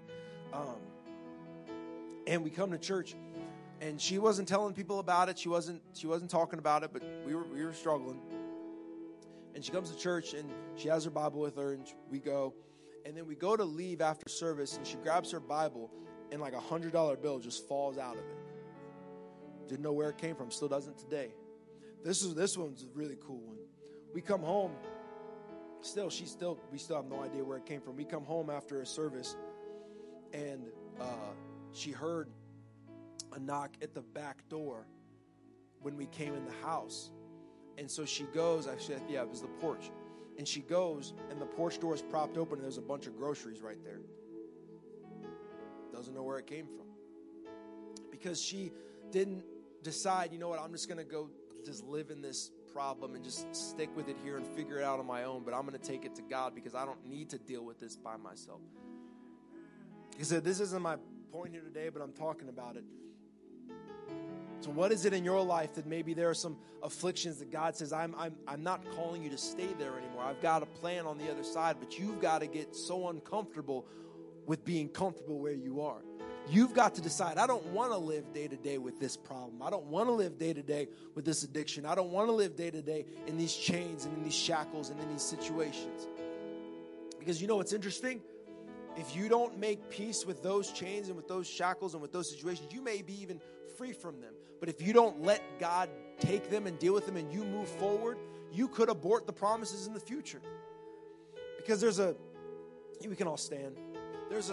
Speaker 1: and we come to church, and she wasn't telling people about it. She wasn't talking about it, but we were struggling. And she comes to church, and she has her Bible with her, and we go. And then we go to leave after service, and she grabs her Bible, and like $100 bill just falls out of it. Didn't know where it came from. Still doesn't today. This one's a really cool one. We come home. We still have no idea where it came from. We come home after a service, and she heard a knock at the back door when we came in the house. And so she goes, actually, yeah, it was the porch. And she goes, and the porch door is propped open, and there's a bunch of groceries right there. Doesn't know where it came from. Because she didn't decide, you know what, I'm just going to go just live in this problem and just stick with it here and figure it out on my own, but I'm going to take it to God because I don't need to deal with this by myself. He said, this isn't my point here today, but I'm talking about it. So what is it in your life that maybe there are some afflictions that God says, I'm not calling you to stay there anymore. I've got a plan on the other side, but you've got to get so uncomfortable with being comfortable where you are. You've got to decide, I don't want to live day to day with this problem. I don't want to live day to day with this addiction. I don't want to live day to day in these chains and in these shackles and in these situations. Because you know what's interesting? If you don't make peace with those chains and with those shackles and with those situations, you may be even free from them. But if you don't let God take them and deal with them and you move forward, you could abort the promises in the future. Because we can all stand. There's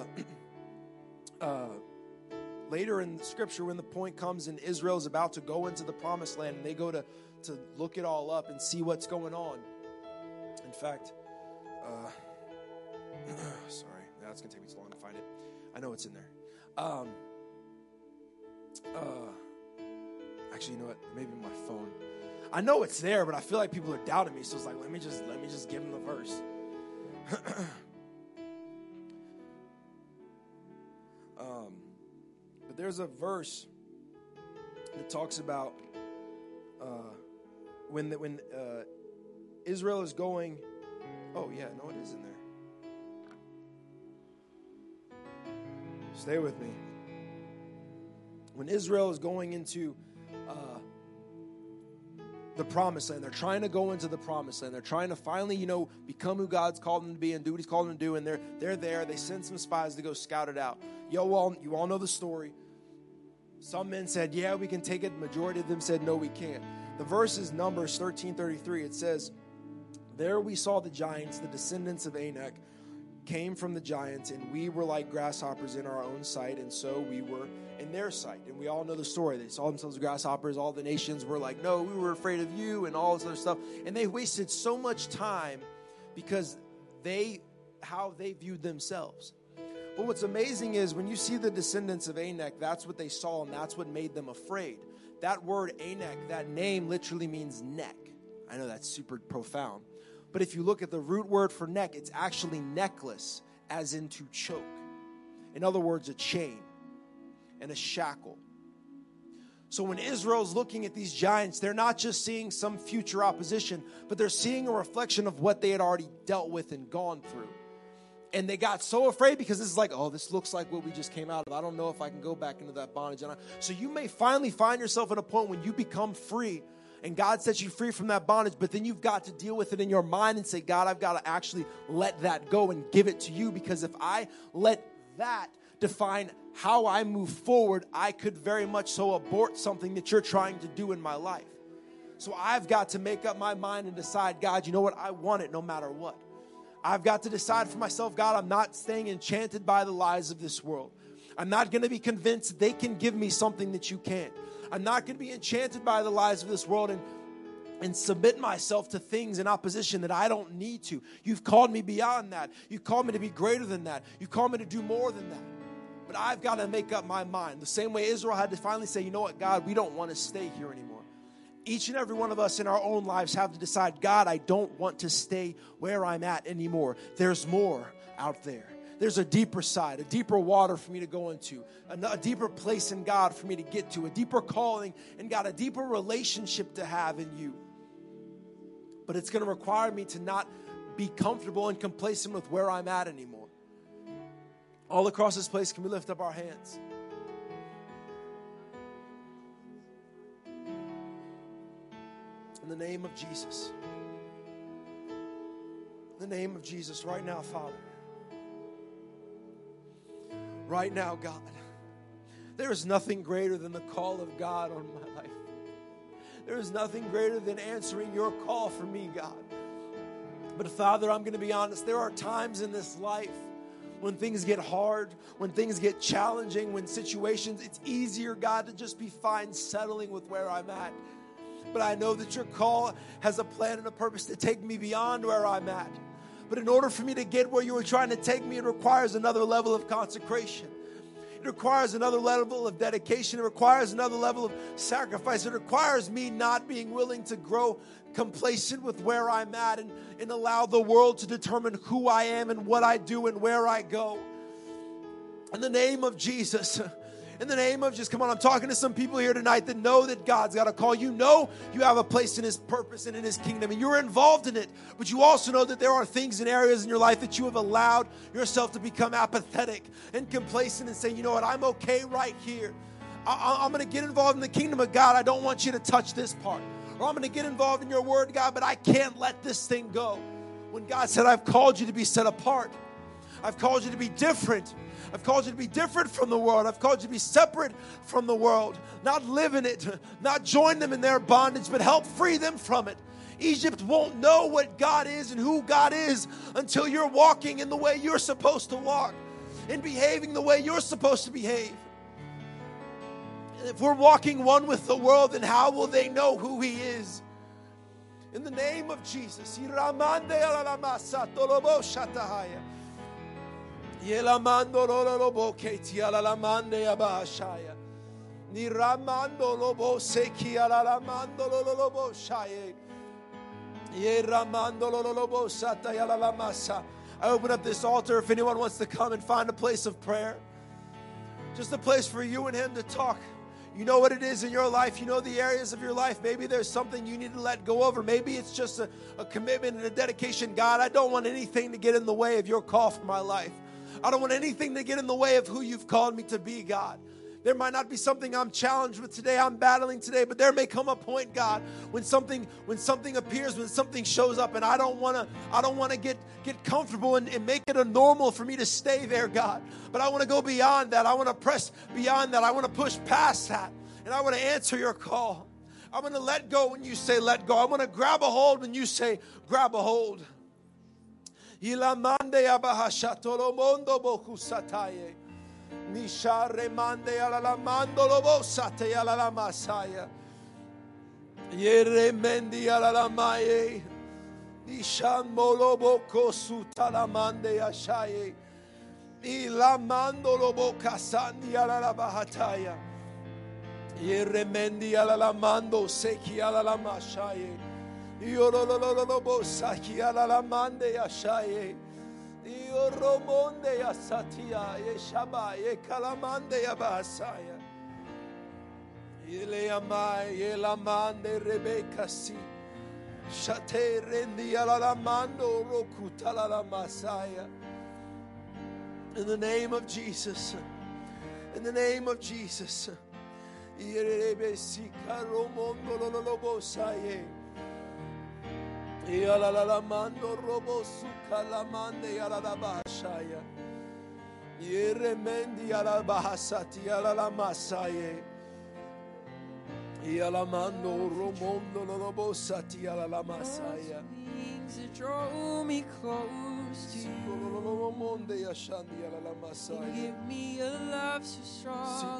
Speaker 1: later in the scripture when the point comes and Israel is about to go into the promised land and they go to look it all up and see what's going on. In fact, sorry, that's going to take me so long to find it. I know it's in there. Actually, you know what? Maybe my phone. I know it's there, but I feel like people are doubting me. So it's like, let me just give them the verse. But there's a verse that talks about when Israel is going. Oh yeah, no, it is in there. Stay with me. When Israel is going into the promised land, they're trying to go into the promised land. They're trying to finally, become who God's called them to be and do what He's called them to do. And they're there. They send some spies to go scout it out. You all know the story. Some men said, yeah, we can take it. The majority of them said, no, we can't. The verse is Numbers 13:33. It says, there we saw the giants, the descendants of Anak, came from the giants, and we were like grasshoppers in our own sight, and so we were in their sight. And we all know the story. They saw themselves as grasshoppers. All the nations were like, no, we were afraid of you, and all this other stuff. And they wasted so much time because how they viewed themselves. But what's amazing is when you see the descendants of Anak, that's what they saw, and that's what made them afraid. That word Anak, that name literally means neck. I know that's super profound. But if you look at the root word for neck, it's actually necklace, as in to choke. In other words, a chain and a shackle. So when Israel's looking at these giants, they're not just seeing some future opposition, but they're seeing a reflection of what they had already dealt with and gone through. And they got so afraid because this is like, oh, this looks like what we just came out of. I don't know if I can go back into that bondage. So you may finally find yourself at a point when you become free and God sets you free from that bondage, but then you've got to deal with it in your mind and say, God, I've got to actually let that go and give it to you, because if I let that define how I move forward, I could very much so abort something that you're trying to do in my life. So I've got to make up my mind and decide, God, you know what? I want it no matter what. I've got to decide for myself, God, I'm not staying enchanted by the lies of this world. I'm not going to be convinced they can give me something that you can't. I'm not going to be enchanted by the lies of this world and submit myself to things in opposition that I don't need to. You've called me beyond that. You've called me to be greater than that. You've called me to do more than that. But I've got to make up my mind. The same way Israel had to finally say, you know what, God, we don't want to stay here anymore. Each and every one of us in our own lives have to decide, God, I don't want to stay where I'm at anymore. There's more out there. there's a deeper side, a deeper water for me to go into, a deeper place in God for me to get to, a deeper calling in God, a deeper relationship to have in you. But it's going to require me to not be comfortable and complacent with where I'm at anymore. All across this place, can we lift up our hands? In the name of Jesus. In the name of Jesus, right now, Father. Right now, God. There is nothing greater than the call of God on my life. There is nothing greater than answering your call for me, God. But Father, I'm going to be honest. There are times in this life when things get hard, when things get challenging, when situations, it's easier, God, to just be fine settling with where I'm at. But I know that your call has a plan and a purpose to take me beyond where I'm at. But in order for me to get where you were trying to take me, it requires another level of consecration. It requires another level of dedication. It requires another level of sacrifice. It requires me not being willing to grow complacent with where I'm at and allow the world to determine who I am and what I do and where I go. In the name of Jesus, in the name of Jesus, come on, I'm talking to some people here tonight that know that God's got a call. You know you have a place in His purpose and in His kingdom, and you're involved in it. But you also know that there are things and areas in your life that you have allowed yourself to become apathetic and complacent and say, you know what, I'm okay right here. I'm going to get involved in the kingdom of God. I don't want you to touch this part. Or I'm going to get involved in your word, God, but I can't let this thing go. When God said, I've called you to be set apart. I've called you to be different. I've called you to be different from the world. I've called you to be separate from the world. Not live in it, not join them in their bondage, but help free them from it. Egypt won't know what God is and who God is until you're walking in the way you're supposed to walk and behaving the way you're supposed to behave. And if we're walking one with the world, then how will they know who He is? In the name of Jesus. Yelamando lobo keti alalamande abashaya. Ni ramando lobo seki alalamando lobo shaye. Ye ramando lobo sata yalalamasa. I open up this altar if anyone wants to come and find a place of prayer. Just a place for you and Him to talk. You know what it is in your life. You know the areas of your life. Maybe there's something you need to let go of, or maybe it's just a commitment and a dedication. God, I don't want anything to get in the way of your call for my life. I don't want anything to get in the way of who you've called me to be, God. There might not be something I'm challenged with today, I'm battling today, but there may come a point, God, when something appears, when something shows up, and I don't want to get comfortable and make it a normal for me to stay there, God. But I want to go beyond that. I want to press beyond that. I want to push past that. And I want to answer your call. I want to let go when you say let go. I want to grab a hold when you say grab a hold. Ilamande abahashatolo mondo bokusataye. Nishare mande alalamando lobosate alalamasaya. Yere mendi alalamaye. Nishan moloboko sutalamande ashaye. Ilamando lobokasandi alalabahataya. Yere mendi alalamando seki alalamashaye. Yorololobo saki alalamande ashaye. Io romonde ya satia ye shaba ye kalamande ya basaya. Ile amai ye lamande rebeka si. Shate rendi alalamando rokuta la masaya. In the name of Jesus. In the name of Jesus. Irebe si karomondo lolobo saye. Yalalamando robo sukalamande yalalabashaya. Yeremendi yalabahasati yalalamasaye. Yalamando romondo lolobosati yalalamasaya.
Speaker 2: Things that draw me close to you. Give me a love so strong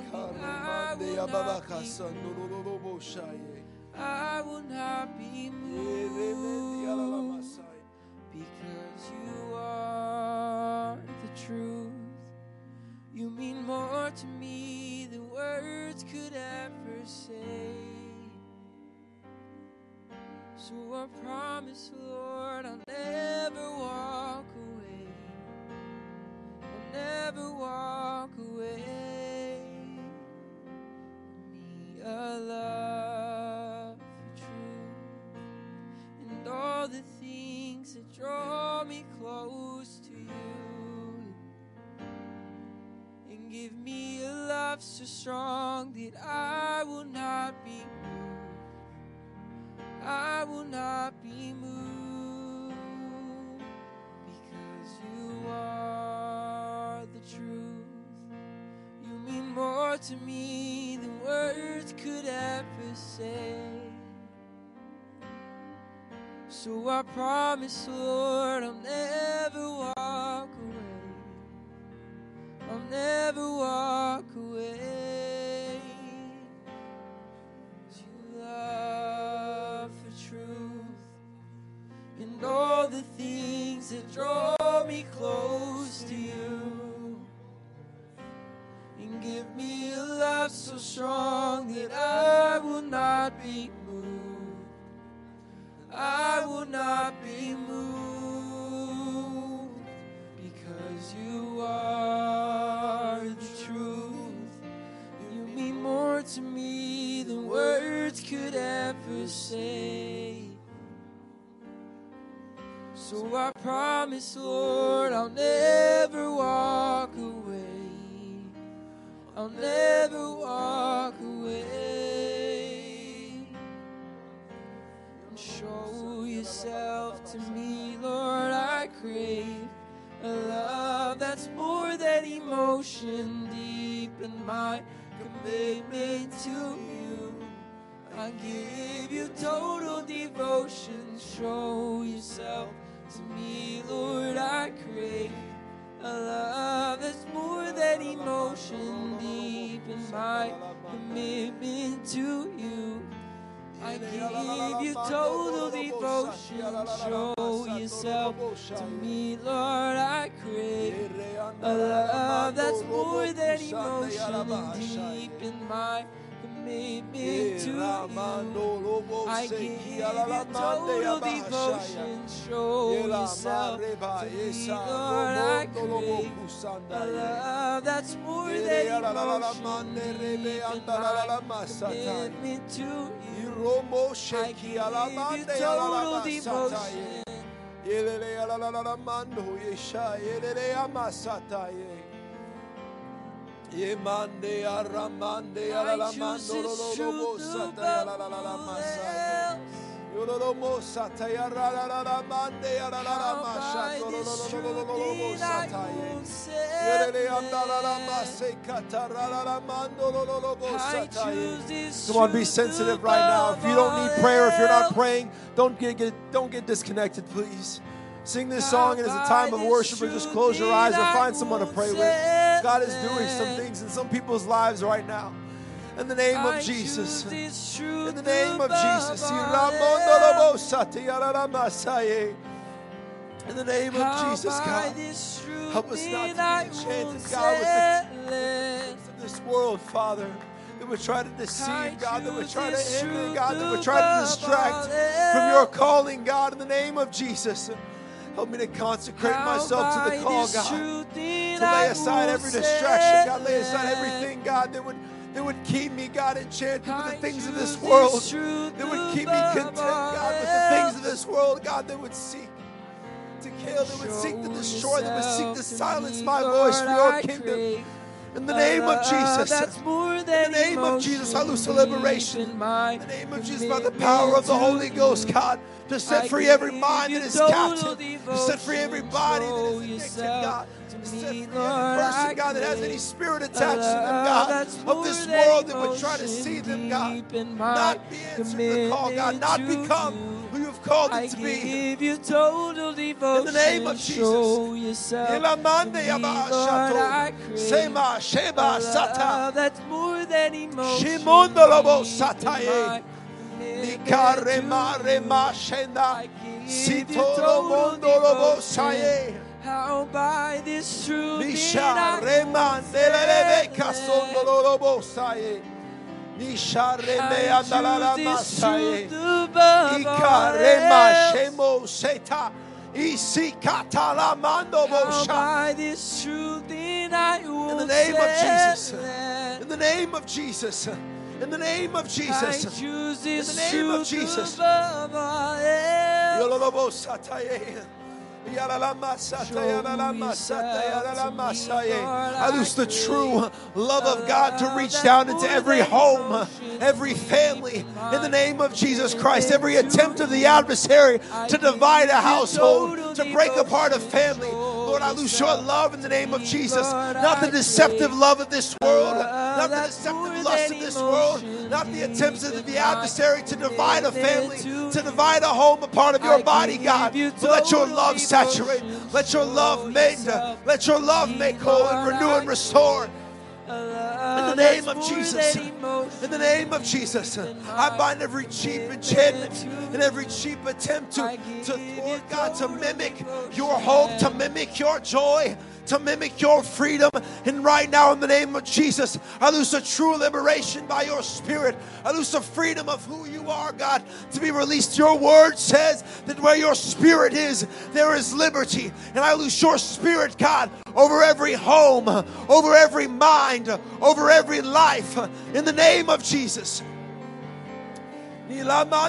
Speaker 2: I will not be moved, because you are the truth. You mean more to me than words could ever say. So I promise, Lord, I'll never walk away. never walk away. Give me a love for truth and all the things that draw me close to you. And give me a love so strong that I will not be moved. I will not be moved, because you are the truth. You mean more to me than words could ever say. So I promise, Lord, I'll never walk away. I'll never walk away. 'Cause you love for truth and all the things that draw me close to you. And give me a love so strong that I will not be moved. I will not be moved, because you are the truth. You mean more to me than words could ever say. So I promise, Lord, I'll never walk away. I'll never walk away. Show yourself to me, Lord, I crave a love that's more than emotion, deep in my commitment to you. I give you total devotion. Show yourself to me, Lord, I crave a love that's more than emotion, deep in my commitment to you. I give you total devotion. Show yourself to me, Lord, I crave a love that's more than emotion, deep in my commitment to you. I give you total devotion. Show yourself to me, Lord, I crave a love that's more than emotion, deep in my commitment to you. I give you total devotion. I choose this truth above all else. How by this truth did I won't self.
Speaker 1: Come on, be sensitive right now. If you don't need prayer, if you're not praying, don't get disconnected, please. Sing this song, and it's a time of worship, or just close your eyes or find someone to pray with. God is doing some things in some people's lives right now. In the name of Jesus. In the name of Jesus. In the name of Jesus, God. Help us not to be enchanted, God, with the things of this world, Father, that would try to deceive, God, that would try to hinder, God, that would try to distract from your calling, God, in the name of Jesus. Help me to consecrate myself to the call, God, to lay aside every distraction, God, lay aside everything, God, that would keep me, God, enchanted with the things of this world, that would keep me content, God, with the things of this world, God, that would seek to kill, that would seek to destroy, that would seek to silence my voice for your kingdom. In the name of Jesus, in the name of Jesus, I loose a liberation. In the name of Jesus, by the power of the Holy Ghost, God, to set free every mind that is captive, to set free every body that is addicted, God, to set free every person, God, that has any spirit attached to them, God, of this world that would try to see them, God, not be answering the call, God, not become who you've called it to be.
Speaker 2: I give you total devotion.
Speaker 1: In the name of Jesus.
Speaker 2: Show yourself to me, Lord, I crave a love that's more than emotion. I give you total devotion. How by this truth did I By this truth then I will
Speaker 1: In the name of Jesus.
Speaker 2: stand.
Speaker 1: In the name of Jesus. In the name of Jesus.
Speaker 2: I choose this
Speaker 1: In the name of
Speaker 2: truth
Speaker 1: Jesus.
Speaker 2: above all else.
Speaker 1: I lose the true love of God to reach down into every home, every family, in the name of Jesus Christ. Every attempt of the adversary to divide a household, to break apart a family. Lord, I lose your love in the name of Jesus. Not the deceptive love of this world, not the deceptive lust of this world, not the attempts of the adversary to divide a family, to divide a home, a part of your body, God. But let your love saturate, let your love mend, let your love make whole and renew and restore. In the name of Jesus, in the name of Jesus, I bind every cheap enchantment and every cheap attempt to Lord God, to mimic your hope, to mimic your joy, to mimic your freedom. And right now, in the name of Jesus, I lose a true liberation by your Spirit. I lose the freedom of who you are, God, to be released. Your word says that where your Spirit is, there is liberty. And I lose your Spirit, God, over every home, over every mind, over every life, in the name of Jesus. Let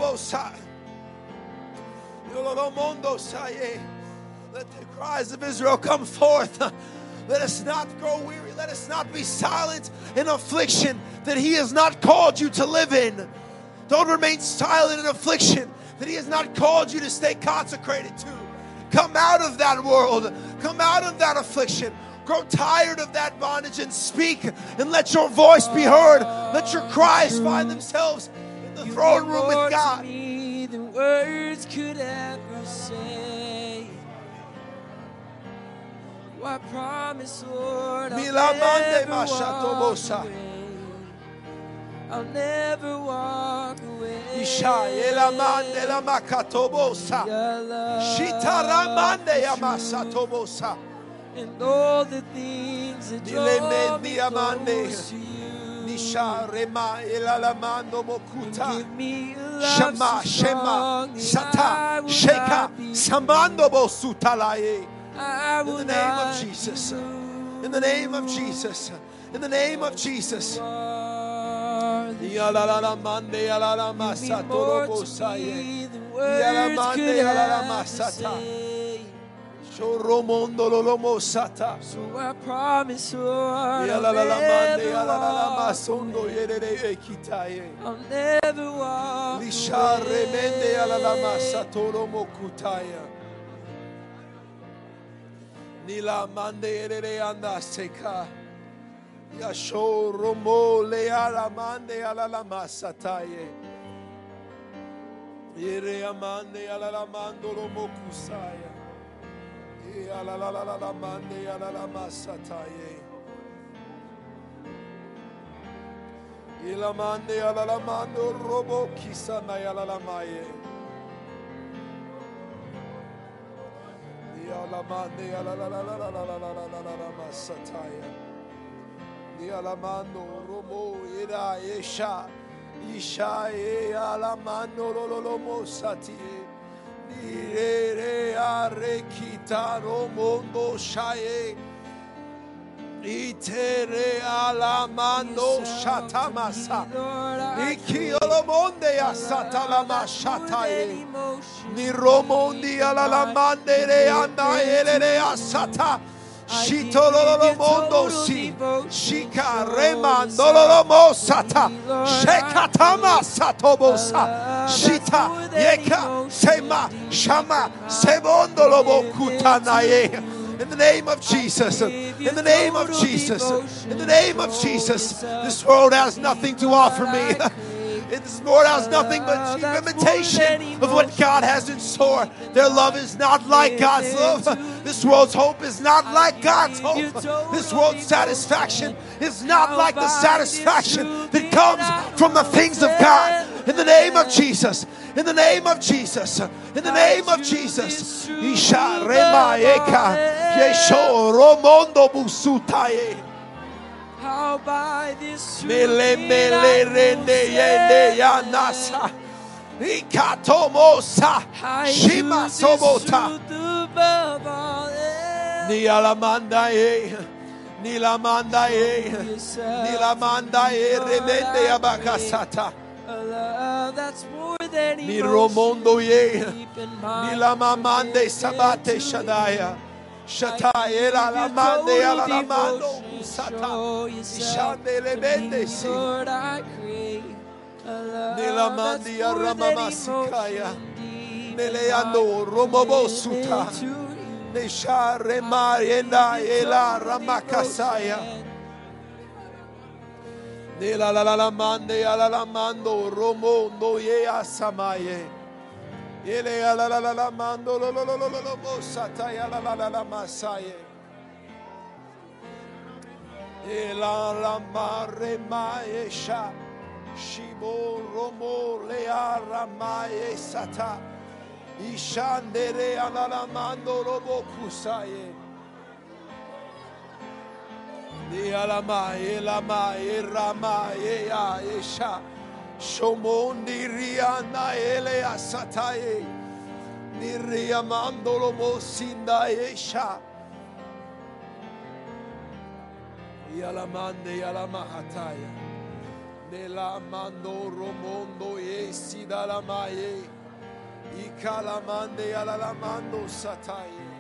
Speaker 1: the cries of Israel come forth. Let us not grow weary. Let us not be silent in affliction that He has not called you to live in. Don't remain silent in affliction that He has not called you to stay consecrated to. Come out of that world. Come out of that affliction. Grow tired of that bondage and speak, and let your voice be heard. Let your cries find themselves in the throne room with God.
Speaker 2: Me than words could ever say. I promise, Lord, I'll never walk away. And all the things that draw me close to you. Give me a love so strong that I will
Speaker 1: in the name of Jesus. In the name of Jesus. In the name of Jesus. So
Speaker 2: I promise, Lord, I'll never walk away.
Speaker 1: Nila mande ere anda seka. Yasho romo le ala mande ala la masataye. Ere amande ala la mando lo mokusaya. E ala la la la mande ala la masataye. Ila mande ala la mando robo kisa na ala la maye. La mande la la la la la la la la la la la masataya. Ni ala mando romo ira esha isha e ala mando lo lo lo mosati. Ni re are kitaro mondo shaye. Itere ala mando shatamasa. Iki olomonde asata la mashataye. Ni romondi ala la mande re anda ele asata. Shito lo mondo si. Shika remando lo mosata. Shekatama satobosa. Shita yeka sema shama sebondo lo bokutanaye. In the name of Jesus, in the name of Jesus, in the name of Jesus, this world has nothing to offer me. This world has nothing but cheap imitation of what God has in store. Their love is not like God's love. This world's hope is not like God's hope. This world's satisfaction is not like the satisfaction that comes from the things of God. In the name of Jesus, in the name of Jesus, in the name of Jesus. Isha rema eka yesho romondo busutaye.
Speaker 2: How by this
Speaker 1: Mele mele rende yende yanasa. Ikatomosa.
Speaker 2: I
Speaker 1: Shima
Speaker 2: choose this
Speaker 1: sobota.
Speaker 2: truth above all else.
Speaker 1: Nialamandaye. Nilamandaye.
Speaker 2: Yourself
Speaker 1: Nilamandaye.
Speaker 2: to me, Lord,
Speaker 1: Remende
Speaker 2: I
Speaker 1: abakasata.
Speaker 2: crave a love that's more than
Speaker 1: Niromondo ye.
Speaker 2: emotion, deep in my
Speaker 1: Nilamamande
Speaker 2: commitment
Speaker 1: sabate
Speaker 2: to
Speaker 1: shadaya.
Speaker 2: you.
Speaker 1: Shatai la lamande ala lamando
Speaker 2: Show
Speaker 1: kusata.
Speaker 2: yourself
Speaker 1: Ishande
Speaker 2: to
Speaker 1: lebende
Speaker 2: me,
Speaker 1: si.
Speaker 2: Lord, I crave a love that's
Speaker 1: Nilamandi
Speaker 2: more than
Speaker 1: aramamasikaya.
Speaker 2: emotion, deep in
Speaker 1: Neleando
Speaker 2: my
Speaker 1: romobosuta.
Speaker 2: commitment to you.
Speaker 1: Neshare marienda ela
Speaker 2: Total
Speaker 1: ramakasaya.
Speaker 2: devotion.
Speaker 1: Nela la la la mande ala la mando romondo ye asamaye. Ele ala la la la mando lo lo lo lo lo lo bosata ya la la la la masaye. Ela la mare maesha. Shibo romo le ara mae sata. Ishandere ala la mando robo kusaye. Ni ala mae la mae rama ya esha. Shomondi riana ele asataye. Ni riamando lo mosinda esha. Yalamande yalamahataya. Nela mando romondo yesi dalamaye. Ikalamande yalalamando sataye.